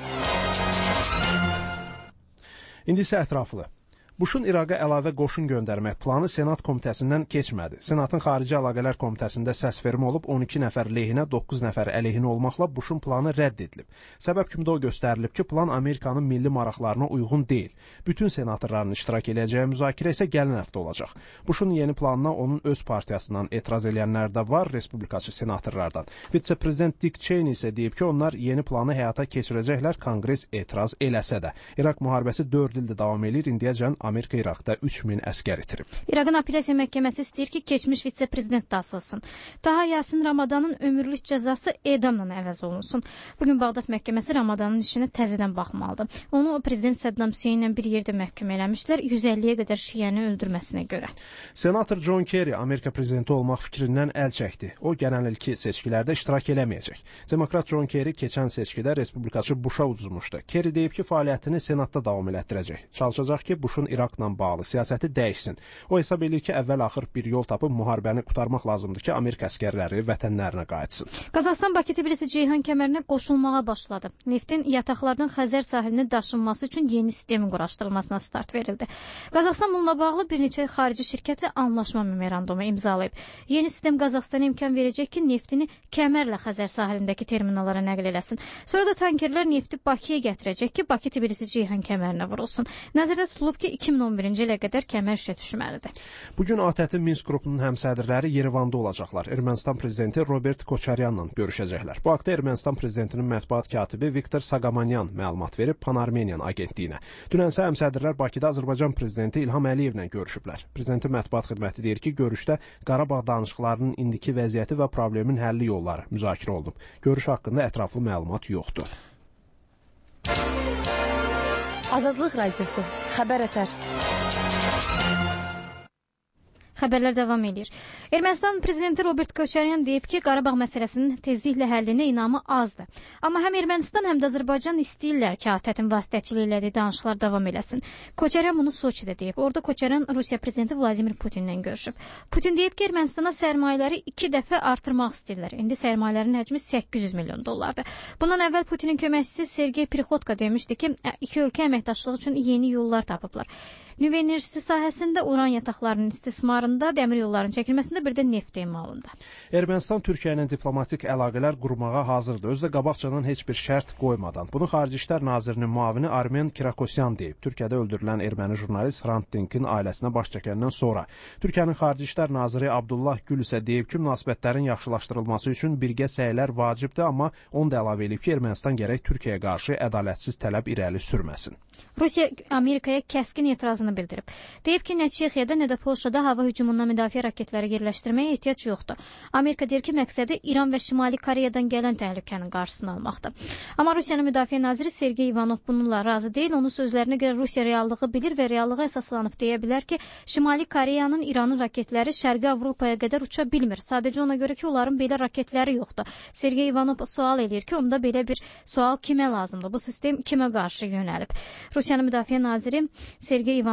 İndi isə ətraflı. Buşun İraqa əlavə qoşun göndərmək planı Senat komitəsindən keçmədi. Senatın Xarici Əlaqələr Komitəsində səsvermə olub, on iki nəfər lehinə, doqquz nəfər əleyhinə olmaqla Buşun planı rədd edilib. Səbəb kimi də o göstərilib ki, plan Amerikanın milli maraqlarına uyğun deyil. Bütün senatorların iştirak edəcəyi müzakirə isə gələn həftə olacaq. Buşun yeni planına onun öz partiyasından etiraz edənlər də var, respublikaçı senatorlardan. Vitse-prezident Dick Cheney isə deyib ki, onlar yeni planı həyata keçirəcəklər, Konqres etiraz eləsə də. İraq müharibəsi dörd ildir davam edir, indiyəcən Amerika İraqda üç min əskər itirib. İraqın apellyasiya məhkəməsi istəyir ki, keçmiş vitse-prezident də asılsın. Taha Yasin Ramadanın ömürlük cəzası edamla əvəz olunsun. Bugün Bağdad məhkəməsi Ramadanın işinə təzədən baxmalıdır. Onu prezident Saddam Hüseyn ilə bir yerdə məhkum eləmişlər yüz əlliyə qədər şiəni öldürməsinə görə. Senator John Kerry Amerika prezidenti olmaq fikrindən əl çəkdi. O, genəllikli seçkilərdə iştirak eləməyəcək. Demokrat John Kerry keçən seçkidə respublikaçı Busha uduzmuşdu. Kerry deyib ki, fəaliyyətini Senatda davam elətdirəcək. Çalışacaq ki, Bushun İraqla bağlı siyasəti dəyişsin. O hesab edir ki, əvvəl-axır bir yol tapıb müharibəni qurtarmaq lazımdır ki, Amerika əskərləri vətənlərinə qayıtsın. Qazaxıstan Bakı-Tbilisi-Ceyhan kəmərinə qoşulmağa başladı. Neftin yataqlardan Xəzər sahilinə daşınması üçün yeni sistemin quraşdırılmasına start verildi. Qazaxıstan bununla bağlı bir neçə xarici şirkətlə anlaşma memorandumu imzalayıb. Yeni sistem Qazaxıstana imkan verəcək ki, neftini kəmərlə Xəzər sahilindəki terminalara nəql eləsin. Sonra da tankerlər nefti Bakıya gətirəcək ki, Bakı-Tbilisi-Ceyhan kəmərinə vurulsun. Nəzərdə tutulub ki, iki min on birinci ilə qədər kəmər işə düşməlidir. Bugün ATƏT-in Minsk qrupunun həmsədrləri Yerevanda olacaqlar. Ermənistan prezidenti Robert Koçaryanla görüşəcəklər. Bu haqda Ermənistan prezidentinin mətbuat katibi Viktor Sagamanyan məlumat verib Pan-Armenian agentliyinə. Dünənsə həmsədrlər Bakıda Azərbaycan prezidenti İlham Əliyevlə görüşüblər. Prezidentin mətbuat xidməti deyir ki, görüşdə Qarabağ danışıqlarının indiki vəziyyəti və problemin həlli yolları müzakirə olunub. Görüş haqqında ətraflı məlumat yoxdur. Azadlıq Radiosu, Xəbər Ətər. Xəbərlər davam edir. Ermənistan prezidenti Robert Koçaryan deyib ki, Qarabağ məsələsinin tezliklə həllinə inamı azdır. Amma həm Ermənistan, həm də Azərbaycan istəyirlər ki, ATƏT-in vasitəçiliyi ilə danışıqlar davam eləsin. Koçaryan bunu Soçidə deyib. Orada Koçaryan Rusiya prezidenti Vladimir Putinlə görüşüb. Putin deyib ki, Ermənistana sərmayələri iki dəfə artırmaq istəyirlər. İndi sərmayələrin həcmi səkkiz yüz milyon dollardır. Bundan əvvəl Putinin köməkçisi Sergey Prixotka demişdi ki, iki ölkə əməkdaşlığı üçün yeni yollar tapıblar. Nüvə enerjisi sahəsində, uran yataqlarının istismarında, dəmir yollarının çəkilməsində, bir də neft emalında. Ermənistan Türkiyə ilə diplomatik əlaqələr qurmağa hazırdır. Özü də qabaqcadan heç bir şərt qoymadan. Bunu Xarici İşlər Nazirinin müavini Armen Kirakosyan deyib. Türkiyədə öldürülən erməni jurnalist Hrant Dink'in ailəsinə baş çəkəndən sonra. Türkiyənin Xarici İşlər Naziri Abdullah Gül isə deyib ki, münasibətlərin yaxşılaşdırılması üçün birgə səylər vacibdir, amma onu da əlavə edib ki, Ermənistan gərək Türkiyəyə qarşı ədalətsiz tələb irəli sürməsin. Rusiya Amerikaya kəskin etirazını bildirib. Deyib ki, nə Çexiyada, nə də Polşada hava hücumundan müdafiə raketləri yerləşdirməyə ehtiyac yoxdur. Amerika deyir ki, məqsədi İran və Şimali Koreyadan gələn təhlükənin qarşısını almaqdır. Amma Rusiyanın müdafiə naziri Sergey Ivanov bununla razı deyil. Onun sözlərinə görə Rusiya reallığı bilir və reallığa əsaslanıb deyə bilər ki, Şimali Koreyanın İranın raketləri Şərqi Avropaya qədər uça bilmir. Sadəcə ona görə ki, onların belə raketləri yoxdur. Sergey Ivanov sual eləyir ki, onda belə bir sual kimə lazımdır? Bu sistem kimə qarşı yönəlib? Rusiyanın müdafiə naziri Sergey Ivanov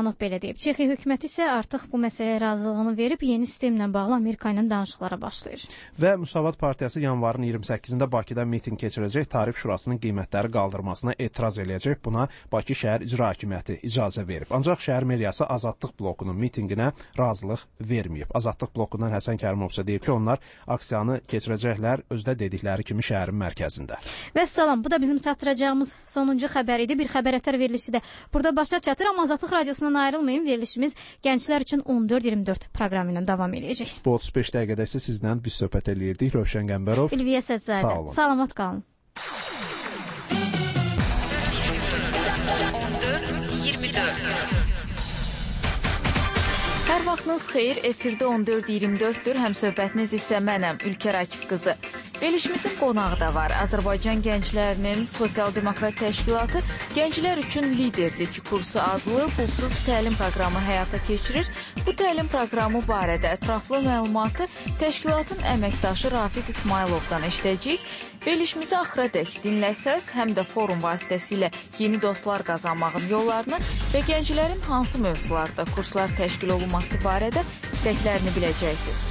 Ivanov belə deyib. Çexiya hökuməti isə artıq bu məsələyə razılığını verib, yeni sistemlə bağlı Amerika ilə danışıqlara başlayır. Və Müsavat Partiyası yanvarın iyirmi səkkizində Bakıda mitinq keçirəcək, tarif şurasının qiymətləri qaldırmasına etiraz eləyəcək. Buna Bakı şəhər icra hakimiyyəti icazə verib. Ancaq şəhər meriyası Azadlıq blokunun mitinqinə razılıq verməyib. Azadlıq blokundan Həsən Kərimov isə deyib ki, onlar aksiyanı keçirəcəklər özdə dedikləri kimi şəhərin mərkəzində. Və salam, bu da bizim çatdıracağımız sonuncu xəbər idi. Bir xəbər ətər verilişi də burada başa çatır, amma Azadlıq radiosundan ayrılmayın. Verilişimiz gənclər üçün on dörd iyirmi dörd proqramı ilə davam edəcək. Bu otuz beş dəqiqədə isə sizlə biz söhbət eləyirdik. Rövşən Qəmbərov, İlviyə Sədzadə. Sağ olun. Salamat qalın. on dörd iyirmi dörd. Hər vaxtınız xeyir, efirdə on dörd iyirmi dörddür, həmsöhbətiniz isə mənəm, Ülkər Akif qızı. Verilişimizin qonağı da var. Azərbaycan Gənclərinin Sosial-Demokrat Təşkilatı Gənclər üçün Liderlik kursu adlı pulsuz təlim proqramı həyata keçirir. Bu təlim proqramı barədə ətraflı məlumatı təşkilatın əməkdaşı Rafiq İsmayılovdan eşidəcəyik. Verilişimizi axıradək dinləsəz, həm də forum vasitəsilə yeni dostlar qazanmağın yollarını və gənclərin hansı mövzularda kurslar təşkil olunması barədə istəklərini biləcəksiniz.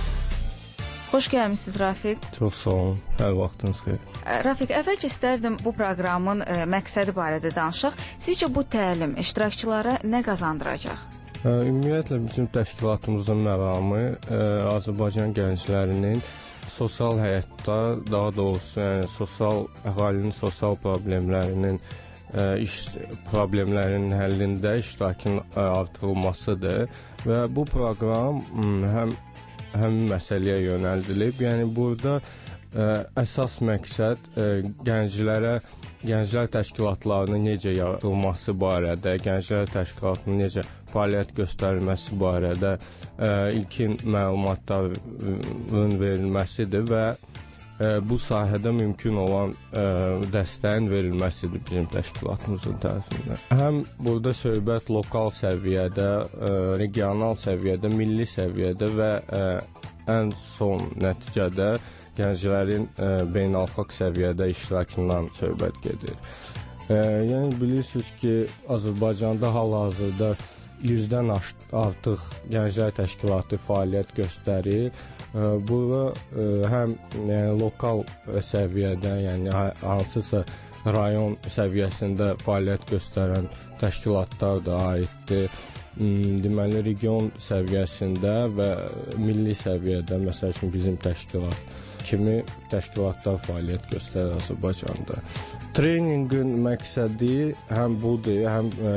Xoş gəlmişsiniz, Rafiq. Çox sağ olun, hər vaxtınız xeyir. Rafiq, əvvəlcə istərdim bu proqramın ə, məqsədi barədə danışaq. Sizcə bu təlim iştirakçılara nə qazandıracaq? Ə, ümumiyyətlə bizim təşkilatımızın məramı ə, Azərbaycan gənclərinin sosial həyatda, daha doğrusu yəni, sosial əhalinin sosial problemlərinin ə, iş problemlərinin həllində iştirakın ə, artırılmasıdır və bu proqram ə, həm həmin məsələyə yönəldilib. Yəni burada ə, əsas məqsəd ə, gənclərə, gənclər təşkilatlarının necə yaradılması barədə, gənclər təşkilatının necə fəaliyyət göstərilməsi barədə ə, ilkin məlumatların verilməsidir və ə, bu sahədə mümkün olan ə, dəstəyin verilməsidir bizim təşkilatımızın tərəfindən. Həm burada söhbət lokal səviyyədə, ə, regional səviyyədə, milli səviyyədə və ə, ən son nəticədə gənclərin ə, beynəlxalq səviyyədə iştirakından söhbət gedir. Ə, yəni bilirsiniz ki, Azərbaycanda hal-hazırda yüzdən artıq gənclər təşkilatı fəaliyyət göstərir. Burada həm yəni, lokal səviyyədə, yəni hansısa rayon səviyyəsində fəaliyyət göstərən təşkilatlar da aiddir. Deməli, region səviyyəsində və milli səviyyədə, məsəl üçün bizim təşkilat kimi təşkilatlar fəaliyyət göstərir Azərbaycanda. Treninqin məqsədi həm budur, həm ə,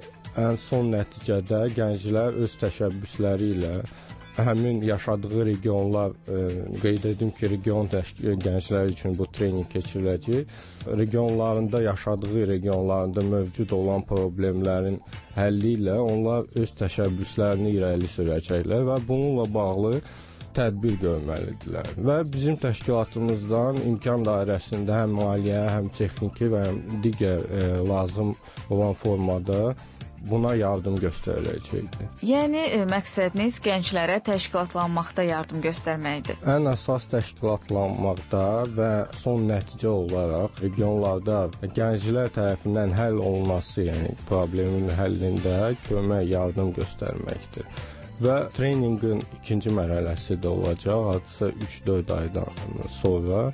ən son nəticədə gənclər öz təşəbbüsləri ilə həmin yaşadığı regionlar, ə, qeyd edim ki, region gəncləri üçün bu trening keçiriləcək. Regionlarında, yaşadığı regionlarında mövcud olan problemlərin həlli ilə onlar öz təşəbbüslərini irəli sürəcəklər və bununla bağlı tədbir görməlidirlər. Və bizim təşkilatımızdan imkan dairəsində həm maliyyə, həm texniki və həm digər ə, lazım olan formada buna yardım göstəriləcəkdir. Yəni, e, məqsədiniz gənclərə təşkilatlanmaqda yardım göstərməkdir. Ən əsas təşkilatlanmaqda və son nəticə olaraq regionlarda gənclər tərəfindən həll olunması, yəni problemin həllində kömək, yardım göstərməkdir. Və treninqin ikinci mərhələsi də olacaq, hardasa üç dörd aydan sonra.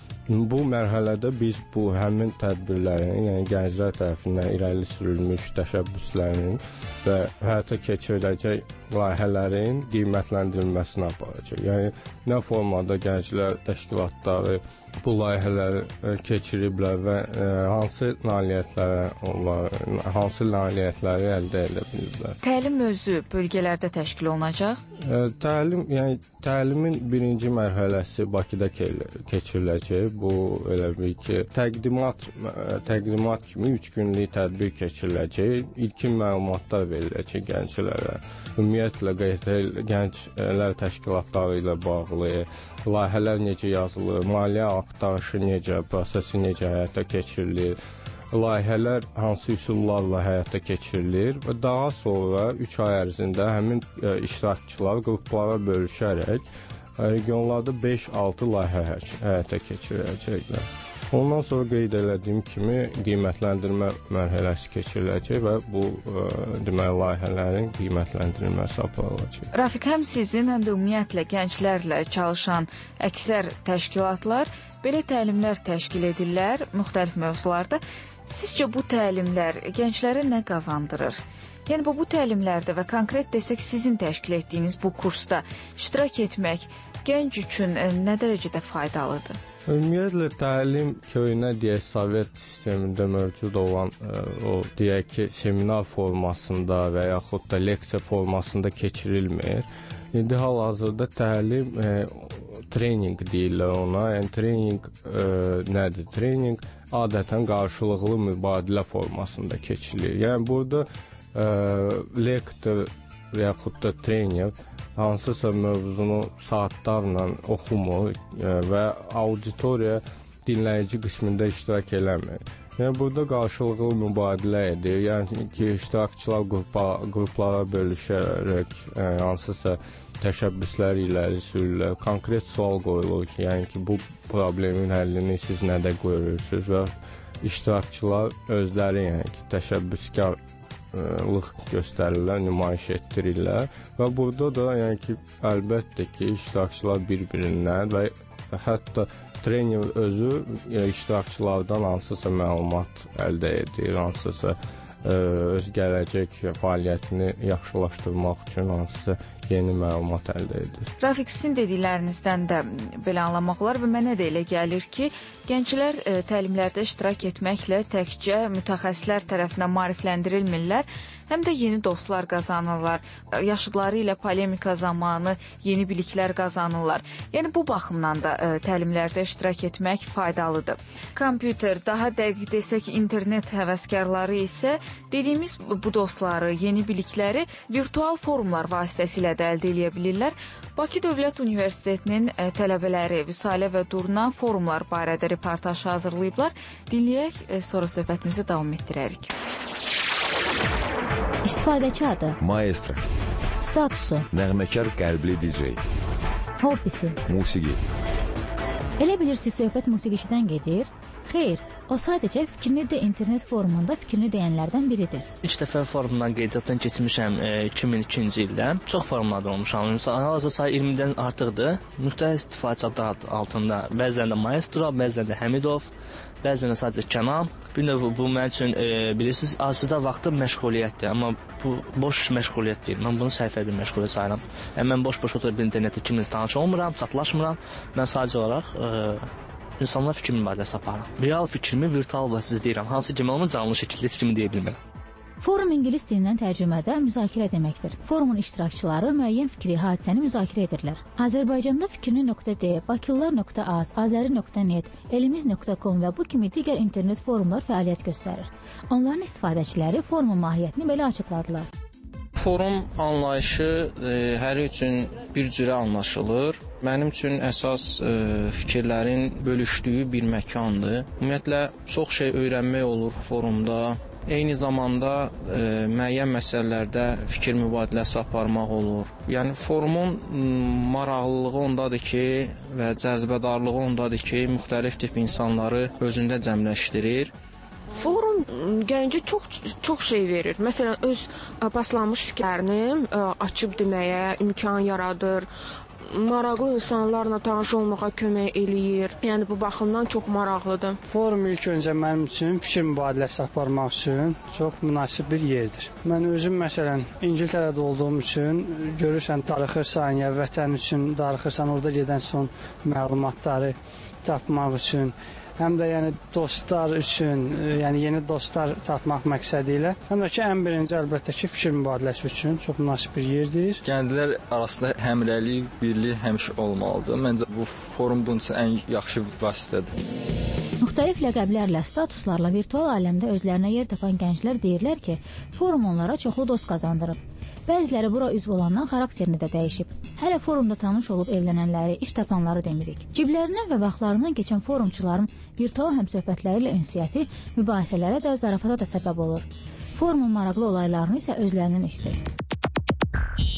Bu mərhələdə biz bu həmin tədbirlərin, yəni gənclər tərəfindən irəli sürülmüş təşəbbüslərin və həyata keçiriləcək layihələrin qiymətləndirilməsini aparacaq. Yəni nə formada gənclər təşkilatları bu layihələri keçiriblər və ə, hansı nailiyyətlərə onlar, hansı nailiyyətləri əldə edə biliblər. Təlim özü bölgələrdə təşkil olunacaq? Ə, təlim, yəni təlimin birinci mərhələsi Bakıda keçiriləcək. Bu elə bir ki, təqdimat təqdimat kimi üç günlük tədbir keçiriləcək. İlkin məlumatlar veriləcək gənclərə. Ümumiyyətlə Q T L gənclər təşkilatları ilə bağlı layihələr necə yazılır, maliyyə aktarışı necə, prosesi necə həyata keçirilir, layihələr hansı üsullarla həyata keçirilir və daha sonra üç ay ərzində həmin ə, iştirakçılar qruplara bölüşərək regionlarda beş altı layihə həyata keçirəcəklər. Ondan sonra qeyd elədiyim kimi qiymətləndirmə mərhələsi keçiriləcək və bu ə, deməli layihələrin qiymətləndirilməsi aparılacaq. Rafiq, həm sizin, həm də ümumiyyətlə gənclərlə çalışan əksər təşkilatlar belə təlimlər təşkil edirlər müxtəlif mövzularda. Sizcə bu təlimlər gənclərə nə qazandırır? Yəni bu, bu təlimlərdə və konkret desək sizin təşkil etdiyiniz bu kursda iştirak etmək gənc üçün nə dərəcədə faydalıdır? Ümumiyyətlə təlim köhnə deyək Sovet sistemində mövcud olan ə, o deyək ki seminar formasında və yaxud da leksiya formasında keçirilmir. İndi hal-hazırda təlim ə, trening deyirlər ona. Yəni trening ə, nədir? Trening adətən qarşılıqlı mübadilə formasında keçirilir. Yəni burada ə, lektor və yaxud da trener hansısa mövzunu saatlarla oxumur və auditoriya dinləyici qismində iştirak eləmir. Yəni burada qarşılıqlı mübadilə edir. Yəni ki, iştirakçılar qrupa, qruplara bölüşərək yəni, hansısa təşəbbüslər irəli sürürlər. Konkret sual qoyulur ki, yəni ki, bu problemin həllini siz nədə görürsünüz və iştirakçılar özləri yəni ki, təşəbbüskar lıq göstərirlər, nümayiş etdirirlər və burada da yəni ki, əlbəttə ki, iştirakçılar bir-birindən və hətta trener özü yəni, iştirakçılardan hansısa məlumat əldə edir, hansısa ə, öz gələcək fəaliyyətini yaxşılaşdırmaq üçün hansısa yeni məlumat əldə edir. Rafiq, sizin dediklərinizdən də belə anlamaq olar və mənə də elə gəlir ki, gənclər ə, təlimlərdə iştirak etməklə təkcə mütəxəssislər tərəfindən maarifləndirilmirlər, həm də yeni dostlar qazanırlar, yaşıdları ilə polemika zamanı yeni biliklər qazanırlar. Yəni bu baxımdan da ə, təlimlərdə iştirak etmək faydalıdır. Kompüter, daha dəqiq desək internet həvəskarları isə dediyimiz bu dostları, yeni bilikləri virtual forumlar vasitəsilə də əldə edə bilirlər. Bakı Dövlət Universitetinin ə, tələbələri Vüsalə və Durna forumlar barədə reportaj hazırlayıblar. Dinləyək, ə, sonra söhbətimizi davam etdirərik. İstifadəçi adı Maestro. Statusu Nəğməkar qəlbli D J. Hobbisi Musiqi. Elə bilirsiniz, söhbət musiqiçidən gedir. Xeyr, o sadəcə fikrini də internet forumunda fikrini deyənlərdən biridir. İlk dəfə forumdan qeydiyyatdan keçmişəm e, iki min ikinci ildə. Çox forumlarda olmuşam. Hal-hazırda sayı iyirmidən artıqdır. Müxtəlif istifadəçi adlar altında. Bəzən də Maestro, bəzən də Həmidov, bəzən də sadəcə Kənan. Bir növ bu mənim üçün e, bilirsiniz, aslında vaxtı məşğuliyyətdir, amma bu boş məşğuliyyət deyil. Mən bunu səhifəli bir məşğuliyyət sayıram. Yəni mən boş-boş oturub internetdə kiminlə tanış olmuram, çatlaşmıram. Mən sadəcə olaraq e, insanlar fikir mübadiləsi aparıram. Real fikrimi virtual vasitəsiz deyirəm. Hansı ki, mən onu canlı şəkildə heç kimi deyə bilmirəm. Forum ingilis dilindən tərcümədə müzakirə deməkdir. Forumun iştirakçıları müəyyən fikri, hadisəni müzakirə edirlər. Azərbaycanda fikrini.d, bakılılar.az, azəri.net, elimiz nöqtə com və bu kimi digər internet forumlar fəaliyyət göstərir. Onların istifadəçiləri forumun mahiyyətini belə açıqladılar. Forum anlayışı e, hər üçün bir cürə anlaşılır. Mənim üçün əsas e, fikirlərin bölüşdüyü bir məkandır. Ümumiyyətlə, çox şey öyrənmək olur forumda. Eyni zamanda e, müəyyən məsələlərdə fikir mübadiləsi aparmaq olur. Yəni forumun maraqlılığı ondadır ki və cəzbədarlığı ondadır ki, müxtəlif tip insanları özündə cəmləşdirir. Forum gəncə çox çox şey verir. Məsələn, öz paslanmış fikirlərini açıb deməyə imkan yaradır. Maraqlı insanlarla tanış olmağa kömək eləyir. Yəni bu baxımdan çox maraqlıdır. Forum ilk öncə mənim üçün fikir mübadiləsi aparmaq üçün çox münasib bir yerdir. Mən özüm məsələn İngiltərədə olduğum üçün görürsən darıxırsan ya vətən üçün darıxırsan, orada gedən son məlumatları tapmaq üçün, həm də yəni dostlar üçün, yəni yeni dostlar tapmaq məqsədi ilə, həm də ki, ən birinci əlbəttə ki, fikir mübadiləsi üçün çox münasib bir yerdir. Gənclər arasında həmrəylik, birlik həmişə olmalıdır. Məncə bu forum bunun üçün ən yaxşı vasitədir. Müxtəlif ləqəblərlə, statuslarla virtual aləmdə özlərinə yer tapan gənclər deyirlər ki, forum onlara çoxlu dost qazandırıb. Bəziləri bura üzv olandan xarakterini də dəyişib. Hələ forumda tanış olub evlənənləri, iş tapanları demirik. Ciblərindən və vaxtlarından keçən forumçuların virtual həmsöhbətləri ilə ünsiyyəti mübahisələrə də, zarafata da səbəb olur. Forumun maraqlı olaylarını isə özlərinin işdir.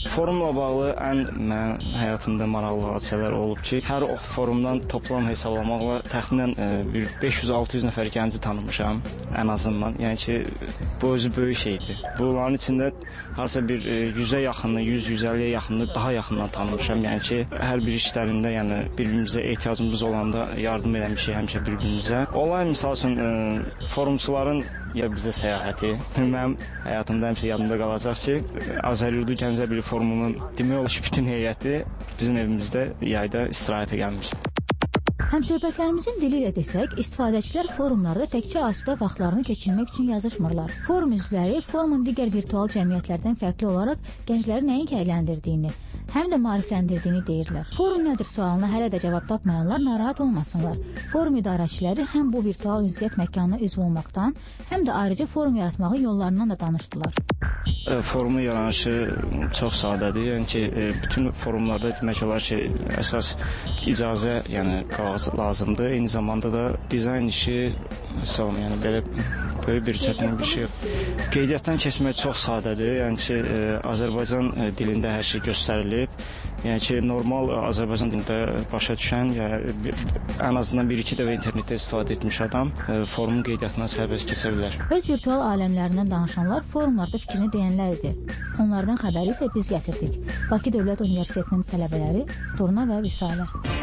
Forumla bağlı ən mənim həyatımda maraqlı hadisələr olub ki, hər o forumdan toplam hesablamaqla təxminən bir beş yüz altı yüz nəfər gənci tanımışam ən azından. Yəni ki, bu özü böyük şeydir. Bunların içində harasa bir yüzə yaxını, yüz yüz əlliyə yaxını daha yaxından tanımışam. Yəni ki, hər bir işlərində, yəni bir-birimizə ehtiyacımız olanda yardım eləmişik həmişə bir-birimizə. Onlayn misal üçün forumçuların ya bizə səyahəti mənim həyatımda həmişə yadımda qalacaq ki, Azəryurdu Gəncəbili forumunun demək olar ki, bütün heyəti bizim evimizdə yayda istirahətə gəlmişdi. Həmsöhbətlərimizin dili ilə desək, istifadəçilər forumlarda təkcə asudə vaxtlarını keçirmək üçün yazışmırlar. Forum üzvləri forumun digər virtual cəmiyyətlərdən fərqli olaraq gəncləri nəinki əyləndirdiyini, həm də maarifləndirdiyini deyirlər. Forum nədir sualına hələ də cavab tapmayanlar narahat olmasınlar. Forum idarəçiləri həm bu virtual ünsiyyət məkanına üzv olmaqdan, həm də ayrıca forum yaratmağın yollarından da danışdılar. Forumun yaranışı çox sadədir. Yəni ki, bütün forumlarda demək olar ki, əsas icazə, yəni qağız lazımdır. Eyni zamanda da dizayn işi, sağlam, yəni belə böyük bir çətin bir şey yox. Qeydiyyatdan keçmək çox sadədir. Yəni ki, Azərbaycan dilində hər şey göstərilib. Yəni ki, normal Azərbaycan dilində başa düşən, yəni ən azından bir-iki dəfə internetdə istifadə etmiş adam forumun qeydiyyatından sərbəst keçə bilər. Öz virtual aləmlərindən danışanlar forumlarda fikrini deyənlər idi. Onlardan xəbəri isə biz gətirdik. Bakı Dövlət Universitetinin tələbələri Turna və Vüsalə.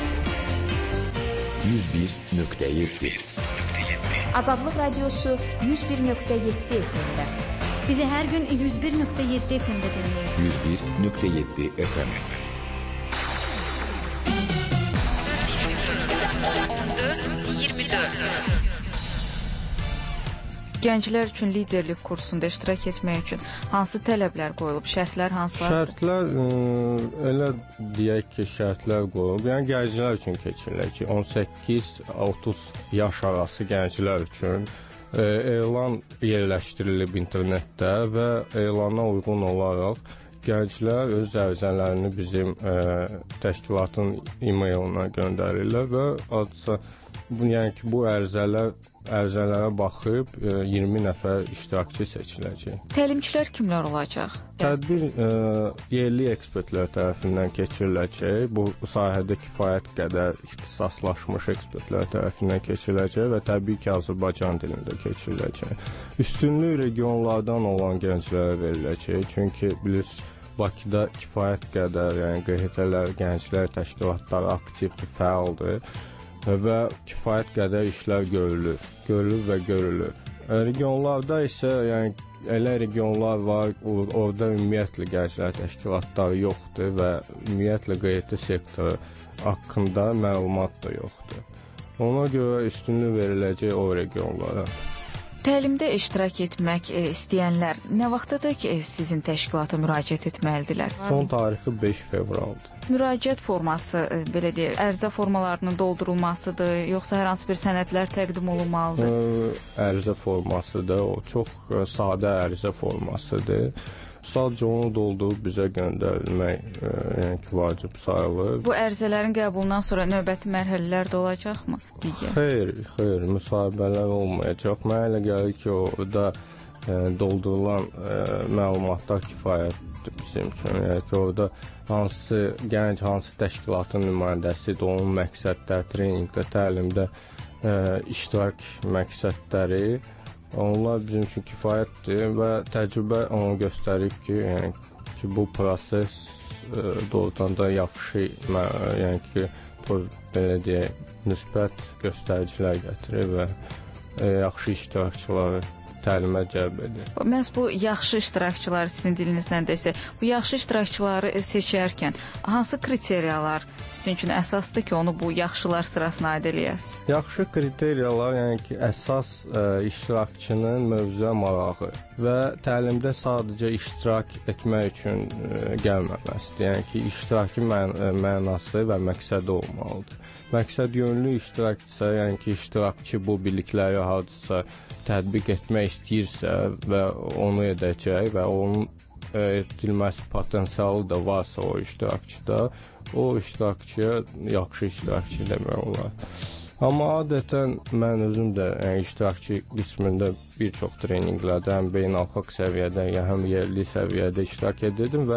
yüz bir nöqtə yeddi Azadlıq Radiosu yüz bir nöqtə yeddi F M-də. Bizi hər gün yüz bir nöqtə yeddi F M-də dinləyin. yüz bir nöqtə yeddi F M. Gənclər üçün liderlik kursunda iştirak etmək üçün hansı tələblər qoyulub, şərtlər hansılardır? Şərtlər ə, elə deyək ki, şərtlər qoyulub. Yəni gənclər üçün keçirilir ki, on səkkiz otuz yaş arası gənclər üçün ə, elan yerləşdirilib internetdə və elana uyğun olaraq gənclər öz ərizələrini bizim ə, təşkilatın e-mailinə göndərirlər və adısa bu, yəni ki, bu ərizələr ərizələrə baxıb iyirmi nəfər iştirakçı seçiləcək. Təlimçilər kimlər olacaq? Tədbir ə, yerli ekspertlər tərəfindən keçiriləcək. Bu sahədə kifayət qədər ixtisaslaşmış ekspertlər tərəfindən keçiriləcək və təbii ki, Azərbaycan dilində keçiriləcək. Üstünlük regionlardan olan gənclərə veriləcək. Çünki bilirsiniz, Bakıda kifayət qədər, yəni Q H T-lər, gənclər təşkilatları aktivdir, fəaldır və kifayət qədər işlər görülür, görülür və görülür. Regionlarda isə, yəni elə regionlar var, orada ümumiyyətlə gənclər təşkilatları yoxdur və ümumiyyətlə Q H T sektoru haqqında məlumat da yoxdur. Ona görə üstünlük veriləcək o regionlara. Təlimdə iştirak etmək e, istəyənlər nə vaxtadək e, sizin təşkilata müraciət etməlidirlər? Son tarixi beş fevraldır. Müraciət forması, e, belə deyək, ərizə formalarının doldurulmasıdır, yoxsa hər hansı bir sənədlər təqdim olunmalıdır? E, ərizə formasıdır, o çox e, sadə ərizə formasıdır. Sadəcə onu doldurub bizə göndərilmək e, yəni ki, vacib sayılır. Bu ərizələrin qəbulundan sonra növbəti mərhələlər də olacaqmı? Digər? Xeyr, xeyr, müsahibələr olmayacaq. Mənə elə gəlir ki, orada e, doldurulan e, məlumatlar kifayətdir bizim üçün. Yəni ki, orada hansı gənc, hansı təşkilatın nümayəndəsidir, onun məqsədləri, treninqdə, təlimdə e, iştirak məqsədləri, onlar bizim üçün kifayətdir və təcrübə onu göstərir ki, yəni ki, bu proses e, doğrudan da yaxşı, yəni ki, bu, belə deyək, müsbət göstəricilər gətirir və e, yaxşı iştirakçıları təlimə cəlb edir. Məhz bu yaxşı iştirakçıları sizin dilinizdən desə, bu yaxşı iştirakçıları seçərkən hansı kriteriyalar sizin üçün əsasdır ki, onu bu yaxşılar sırasına aid eləyəsiniz? Yaxşı kriteriyalar, yəni ki, əsas ə, iştirakçının mövzuya marağı və təlimdə sadəcə iştirak etmək üçün ə, gəlməməsidir. Yəni ki, iştirakın mən, ə, mənası və məqsədi olmalıdır. Məqsəd yönlü iştirakçısa, yəni ki, iştirakçı bu bilikləri hardasa tətbiq etmək istəyirsə və onu edəcək və onun edilməsi potensialı da varsa o iştirakçıda, o iştirakçıya yaxşı iştirakçı demək olar. Amma adətən mən özüm də yəni, iştirakçı qismində bir çox treninqlərdə həm beynəlxalq səviyyədə, yəni həm yerli səviyyədə iştirak edirdim və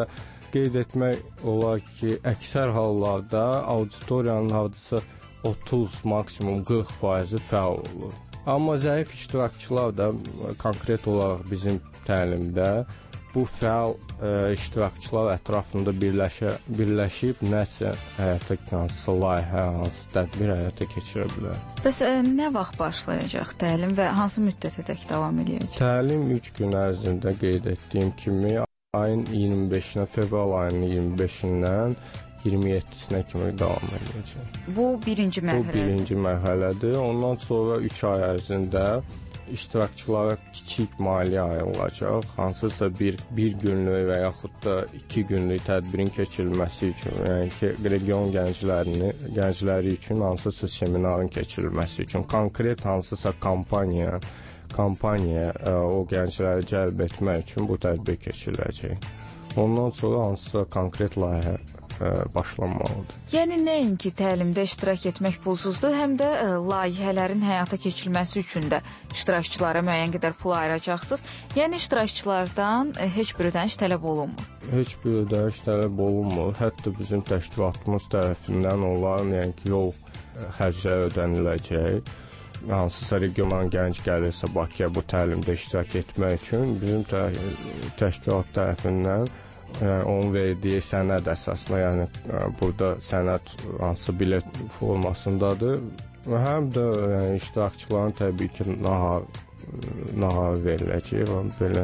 qeyd etmək olar ki, əksər hallarda auditoriyanın hardasa otuz, maksimum qırx faizi fəal olur. Amma zəif iştirakçılar da konkret olaraq bizim təlimdə bu fəal ə, iştirakçılar ətrafında birləşə, birləşib nəsə həyata hansısa layihə, hansı tədbir həyata keçirə bilər. Bəs ə, nə vaxt başlayacaq təlim və hansı müddətədək davam edəcək? Təlim üç gün ərzində qeyd etdiyim kimi ayın iyirmi beşinə, fevral ayının iyirmi beşindən iyirmi yeddisinə kimi davam edəcək. Bu birinci mərhələdir. Bu birinci mərhələdir. Ondan sonra üç ay ərzində iştirakçılara kiçik maliyyə ayrılacaq. Hansısa bir, bir günlük və yaxud da iki günlük tədbirin keçirilməsi üçün, yəni ki, region gənclərini, gəncləri üçün hansısa seminarın keçirilməsi üçün, konkret hansısa kampaniya, kampaniya o gəncləri cəlb etmək üçün bu tədbir keçiriləcək. Ondan sonra hansısa konkret layihə başlanmalıdır. Yəni nəinki təlimdə iştirak etmək pulsuzdur, həm də ə, layihələrin həyata keçirilməsi üçün də iştirakçılara müəyyən qədər pul ayıracaqsınız. Yəni iştirakçılardan ə, heç bir ödəniş tələb olunmur. Heç bir ödəniş tələb olunmur. Hətta bizim təşkilatımız tərəfindən onların yəni ki, yol xərcləri ödəniləcək. Hansısa regiondan gənc gəlirsə Bakıya bu təlimdə iştirak etmək üçün bizim tə təşkilat tərəfindən yəni onun verdiyi sənəd əsasında, yəni burada sənəd hansı bilet formasındadır və həm də yəni, iştirakçıların təbii ki, nahar, nahar veriləcək və belə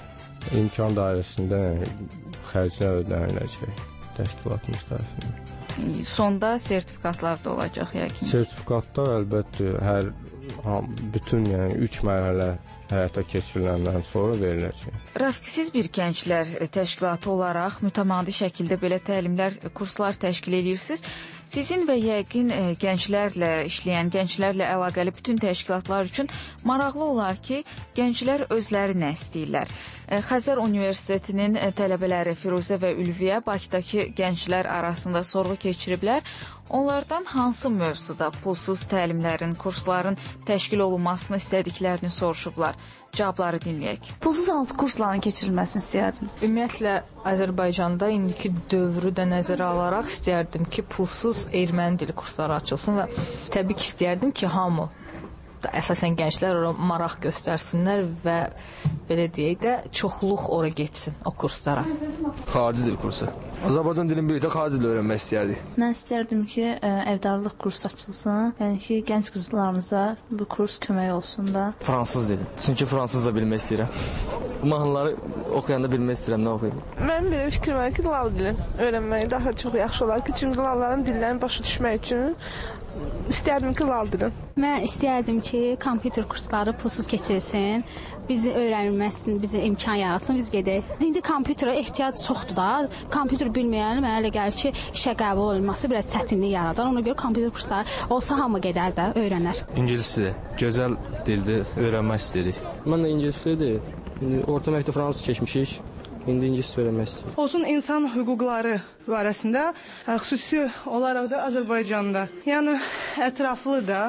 imkan dairəsində yəni, xərclər ödəniləcək təşkilatımız tərəfindən. Sonda sertifikatlar da olacaq yəqin. Sertifikatlar əlbəttə hər bütün yəni üç mərhələ həyata keçiriləndən sonra veriləcək. Rəfiq, siz bir gənclər təşkilatı olaraq mütəmadi şəkildə belə təlimlər, kurslar təşkil edirsiniz. Sizin və yəqin ə, gənclərlə işləyən, gənclərlə əlaqəli bütün təşkilatlar üçün maraqlı olar ki, gənclər özləri nə istəyirlər. Ə, Xəzər Universitetinin ə, tələbələri Firuzə və Ülviyə Bakıdakı gənclər arasında sorğu keçiriblər. Onlardan hansı mövzuda pulsuz təlimlərin, kursların təşkil olunmasını istədiklərini soruşublar. Cavabları dinləyək. Pulsuz hansı kursların keçirilməsini istəyərdin? Ümumiyyətlə, Azərbaycanda indiki dövrü də nəzərə alaraq istəyərdim ki, pulsuz erməni dili kursları açılsın və təbii ki, istəyərdim ki, hamı əsasən gənclər ora maraq göstərsinlər və belə deyək də çoxluq ora getsin o kurslara. Xarici dil kursu. Azərbaycan dilini birlikdə xarici dil öyrənmək istəyərdik. Mən istərdim ki, ə, evdarlıq kursu açılsın. Yəni ki, gənc qızlarımıza bu kurs kömək olsun da. Fransız dili. Çünki fransızca bilmək istəyirəm. Mahnıları oxuyanda bilmək istəyirəm, nə oxuyum. Mənim belə fikrim var ki, lal dili öyrənmək daha çox yaxşı olar ki, çünki lalların dillərini başa düşmək üçün istərdim ki, lal dili. Mən istəyərdim ki, kompüter kursları pulsuz keçirilsin, bizi öyrənilməsin, bizə imkan yaratsın, biz gedək. İndi kompüterə ehtiyac çoxdur da, kompüter bilməyən mənə elə gəlir ki, işə qəbul olunması biraz çətinlik yaradar. Ona görə kompüter kursları olsa hamı gedər də, öyrənər. İngilisdir, gözəl dildir, öyrənmək istəyirik. Mən də ingilisdir, orta məktəb fransız keçmişik. İndi ingilis öyrənmək istəyir. Olsun insan hüquqları barəsində, xüsusi olaraq da Azərbaycanda. Yəni ətraflı da.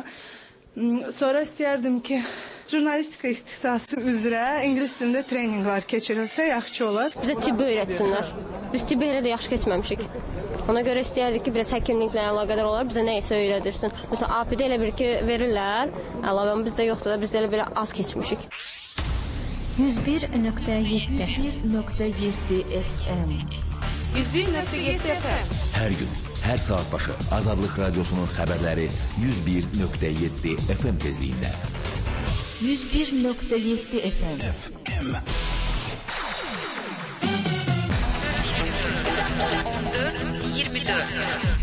Sonra istəyərdim ki, jurnalistika ixtisası üzrə ingilis dilində treninqlər keçirilsə yaxşı olar. Bizə tibb öyrətsinlər. Biz tibbi elə də yaxşı keçməmişik. Ona görə istəyərdik ki, biraz həkimliklə əlaqədar olar, bizə nə isə öyrədirsin. Məsələn, A P D elə bir ki, verirlər, əlavə bizdə yoxdur da, biz elə belə az keçmişik. yüz bir nöqtə yeddi yüz bir nöqtə yeddi F M yüz bir nöqtə yeddi F M Hər gün, hər saat başı Azadlıq Radiosunun xəbərləri yüz bir nöqtə yeddi F M tezliyində. yüz bir nöqtə yeddi F M F M on dörd iyirmi dörd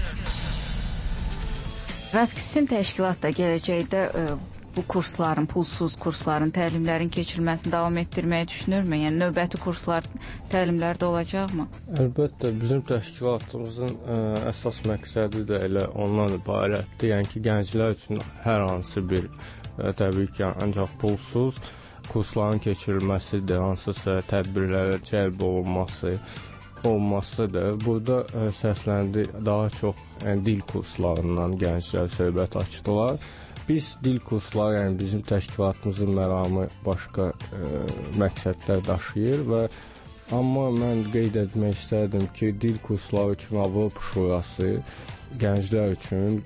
Rəfiq, sizin təşkilat da gələcəkdə ə, bu kursların, pulsuz kursların, təlimlərin keçirilməsini davam etdirməyi düşünürmü? Yəni növbəti kurslar, təlimlər də olacaqmı? Əlbəttə, bizim təşkilatımızın ə, əsas məqsədi də elə ondan ibarətdir. Yəni ki, gənclər üçün hər hansı bir ə, təbii ki, ancaq pulsuz kursların keçirilməsidir, hansısa tədbirlərə cəlb olunması olmasıdır. Burada ə, səsləndi daha çox yəni, dil kurslarından gənclər söhbət açdılar. Biz dil kursları, yəni bizim təşkilatımızın məramı başqa ə, məqsədlər daşıyır və Amma mən qeyd etmək istərdim ki, dil kursları üçün Avropa Şurası gənclər üçün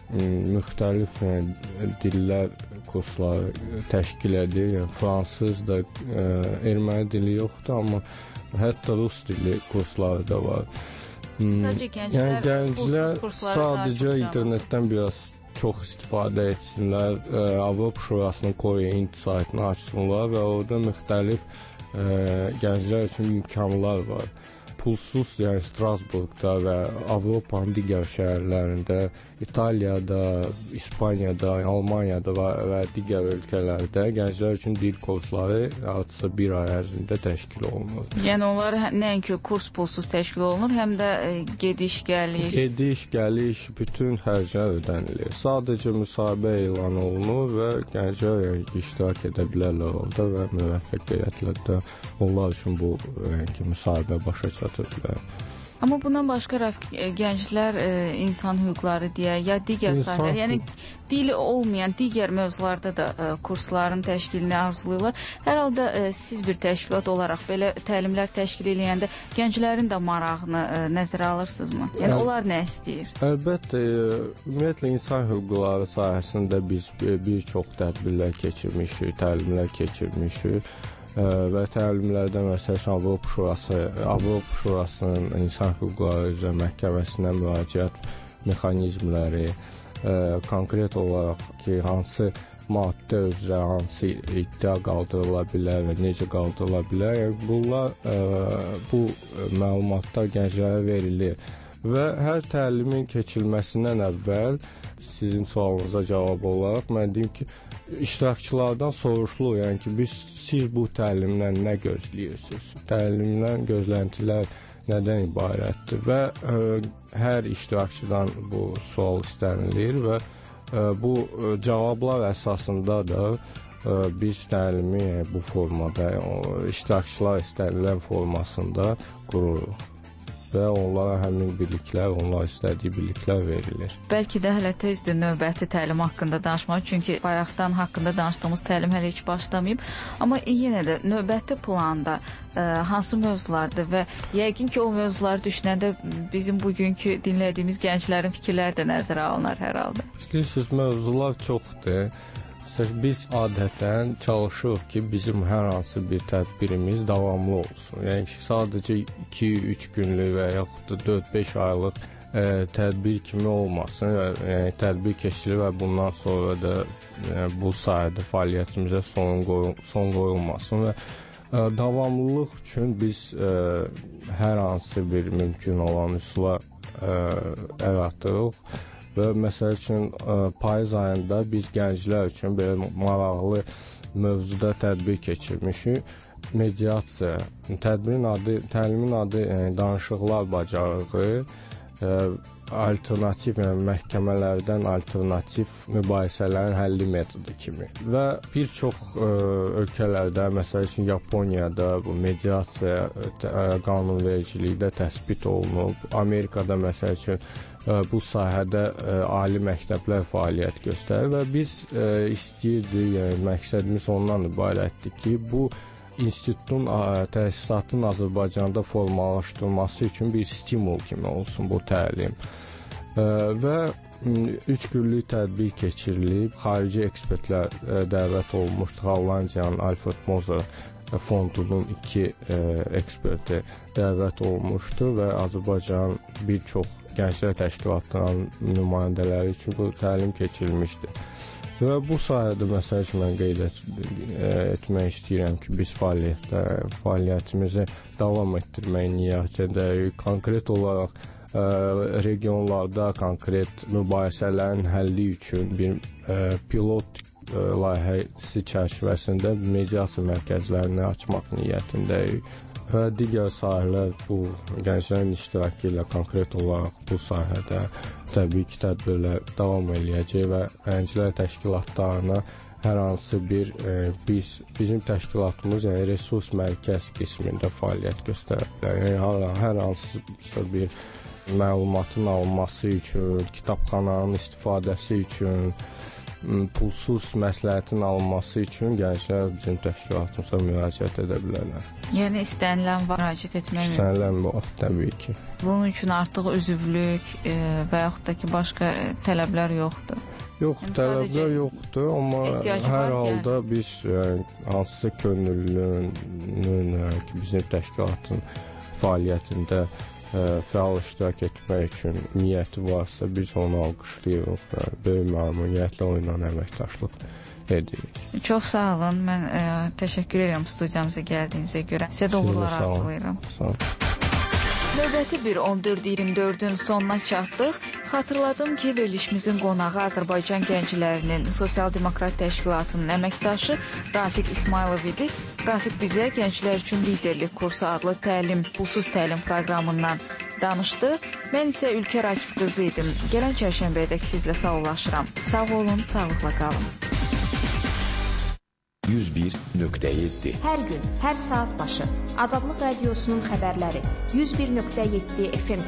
müxtəlif yəni, dillər kursları təşkil edir. Yəni, fransız da, ə, erməni dili yoxdur, amma hətta rus dili kursları da var. Sadəcə gənclər, yəni, gənclər sadəcə internetdən biraz çox istifadə etsinlər, ə, Avropa Şurasının Koreint saytını açsınlar və orada müxtəlif ə, gənclər üçün imkanlar var. Pulsuz, yəni Strasburqda və Avropanın digər şəhərlərində, İtaliyada, İspaniyada, Almaniyada və, və digər ölkələrdə gənclər üçün dil kursları artısa bir ay ərzində təşkil olunur. Yəni onlar nəinki kurs pulsuz təşkil olunur, həm də gediş, gəliş. Gediş, gəliş, bütün xərclər ödənilir. Sadəcə müsahibə elan olunur və gənclər yəni, iştirak edə bilərlər orada və müvəffəqiyyətlə də onlar üçün bu yəni, müsahibə başa çatır. Amma bundan başqa Rəfiq, gənclər e, insan hüquqları deyə, ya digər sahələr, yəni dili olmayan digər mövzularda da e, kursların təşkilini arzuluyurlar. Hər halda e, siz bir təşkilat olaraq belə təlimlər təşkil edəndə gənclərin də marağını e, nəzərə alırsınızmı? Yəni Əl onlar nə istəyir? Əlbəttə, e, ümumiyyətlə insan hüquqları sahəsində biz bir, bir çox tədbirlər keçirmişik, təlimlər keçirmişik. Və təlimlərdə məsələn Avropa Şurası, Avropa Şurasının İnsan Hüquqları üzrə məhkəməsinə müraciət mexanizmləri, ə, konkret olaraq ki, hansı maddə üzrə hansı iddia qaldırıla bilər və necə qaldırıla bilər, yəni, bunlar ə, bu məlumatlar gənclərə verilir. Və hər təlimin keçirilməsindən əvvəl sizin sualınıza cavab olaraq mən deyim ki, iştirakçılardan soruşulur, yəni ki, biz siz bu təlimdən nə gözləyirsiniz? Təlimdən gözləntilər nədən ibarətdir? Və ə, hər iştirakçıdan bu sual istənilir və ə, bu ə, cavablar əsasında da ə, biz təlimi yəni, bu formada, yəni, iştirakçılar istənilən formasında qururuq. Və onlara həmin biliklər, onlar istədiyi biliklər verilir. Bəlkə də hələ tezdir növbəti təlim haqqında danışmaq, çünki bayaqdan haqqında danışdığımız təlim hələ heç başlamayıb. Amma yenə də növbəti planda ə, hansı mövzulardır və yəqin ki, o mövzuları düşünəndə bizim bugünkü dinlədiyimiz gənclərin fikirləri də nəzərə alınır hər halda. Bilirsiniz, mövzular çoxdur. Biz adətən çalışırıq ki, bizim hər hansı bir tədbirimiz davamlı olsun. Yəni ki, sadəcə iki üç günlük və yaxud da dörd beş aylıq ə, tədbir kimi olmasın. Yəni, tədbir keçirir və bundan sonra da yəni, bu sayədə fəaliyyətimizə son, qoy son qoyulmasın. Və ə, davamlılıq üçün biz ə, hər hansı bir mümkün olan üsula əl atırıq. Və məsəl üçün payız ayında biz gənclər üçün belə maraqlı mövzuda tədbir keçirmişik. Mediasiya. Tədbirin adı, təlimin adı yəni, danışıqlar bacarığı, ə, alternativ, yəni məhkəmələrdən alternativ mübahisələrin həlli metodu kimi. Və bir çox ə, ölkələrdə, məsəl üçün Yaponiyada bu mediasiya ə, qanunvericilikdə təsbit olunub. Amerikada məsəl üçün bu sahədə ə, ali məktəblər fəaliyyət göstərir və biz ə, istəyirdik, yəni məqsədimiz ondan ibarətdir ki, bu institutun, ə, təsisatın Azərbaycanda formalaşdırılması üçün bir stimul kimi olsun bu təlim. Ə, və üç günlük tədbir keçirilib, xarici ekspertlər ə, dəvət olmuşdu. Hollandiyanın Alfred Moser fondunun iki ə, eksperti dəvət olmuşdu və Azərbaycanın bir çox gənclər təşkilatlarının nümayəndələri üçün bu təlim keçirilmişdi. Və bu sayədə məsəl üçün mən qeyd et, etmək istəyirəm ki, biz fəaliyyətdə, fəaliyyətimizi davam etdirmək niyyətindəyik. Konkret olaraq ə, regionlarda konkret mübahisələrin həlli üçün bir ə, pilot ə, layihəsi çərçivəsində mediasiya mərkəzlərini açmaq niyyətindəyik. Və digər sahələr bu gənclərin iştirakı ilə konkret olaraq bu sahədə təbii ki, tədbirlər davam eləyəcək və gənclər təşkilatlarına hər hansı bir e, biz, bizim təşkilatımız yəni resurs mərkəz qismində fəaliyyət göstərilər. Yəni hər hansı bir məlumatın alınması üçün, kitabxananın istifadəsi üçün pulsuz məsləhətin alınması üçün gənclər bizim təşkilatımıza müraciət edə bilərlər. Yəni istənilən var, müraciət etmək mümkün. İstənilən var, təbii ki. Bunun üçün artıq üzvlük e, və yaxud da ki, başqa tələblər yoxdur. Yox, yəni, tələblər yoxdur, amma hər halda yəni. Biz yəni, hansısa könüllünün yəni, bizim təşkilatın fəaliyyətində ə, fəal iştirak etmək üçün niyyəti varsa biz onu alqışlayırıq. Yəni, böyük məmnuniyyətlə onunla əməkdaşlıq edirik. Çox sağ olun. Mən ə, təşəkkür edirəm studiyamıza gəldiyinizə görə. Sizə də uğurlar arzulayıram. Sağ olun. Növbəti bir on dörd iyirmi dördün sonuna çatdıq. Xatırladım ki, verilişimizin qonağı Azərbaycan Gənclərinin Sosial Demokrat Təşkilatının əməkdaşı Rafiq İsmailov idi. Rafiq bizə Gənclər üçün Liderlik kursu adlı təlim, pulsuz təlim proqramından danışdı. Mən isə Ülker Akif qızı idim. Gələn çərşənbədək sizlə sağollaşıram. Sağ olun, sağlıqla qalın. yüz bir nöqtə yeddi Hər gün, hər saat başı Azadlıq Radiosunun xəbərləri yüz bir nöqtə yeddi F M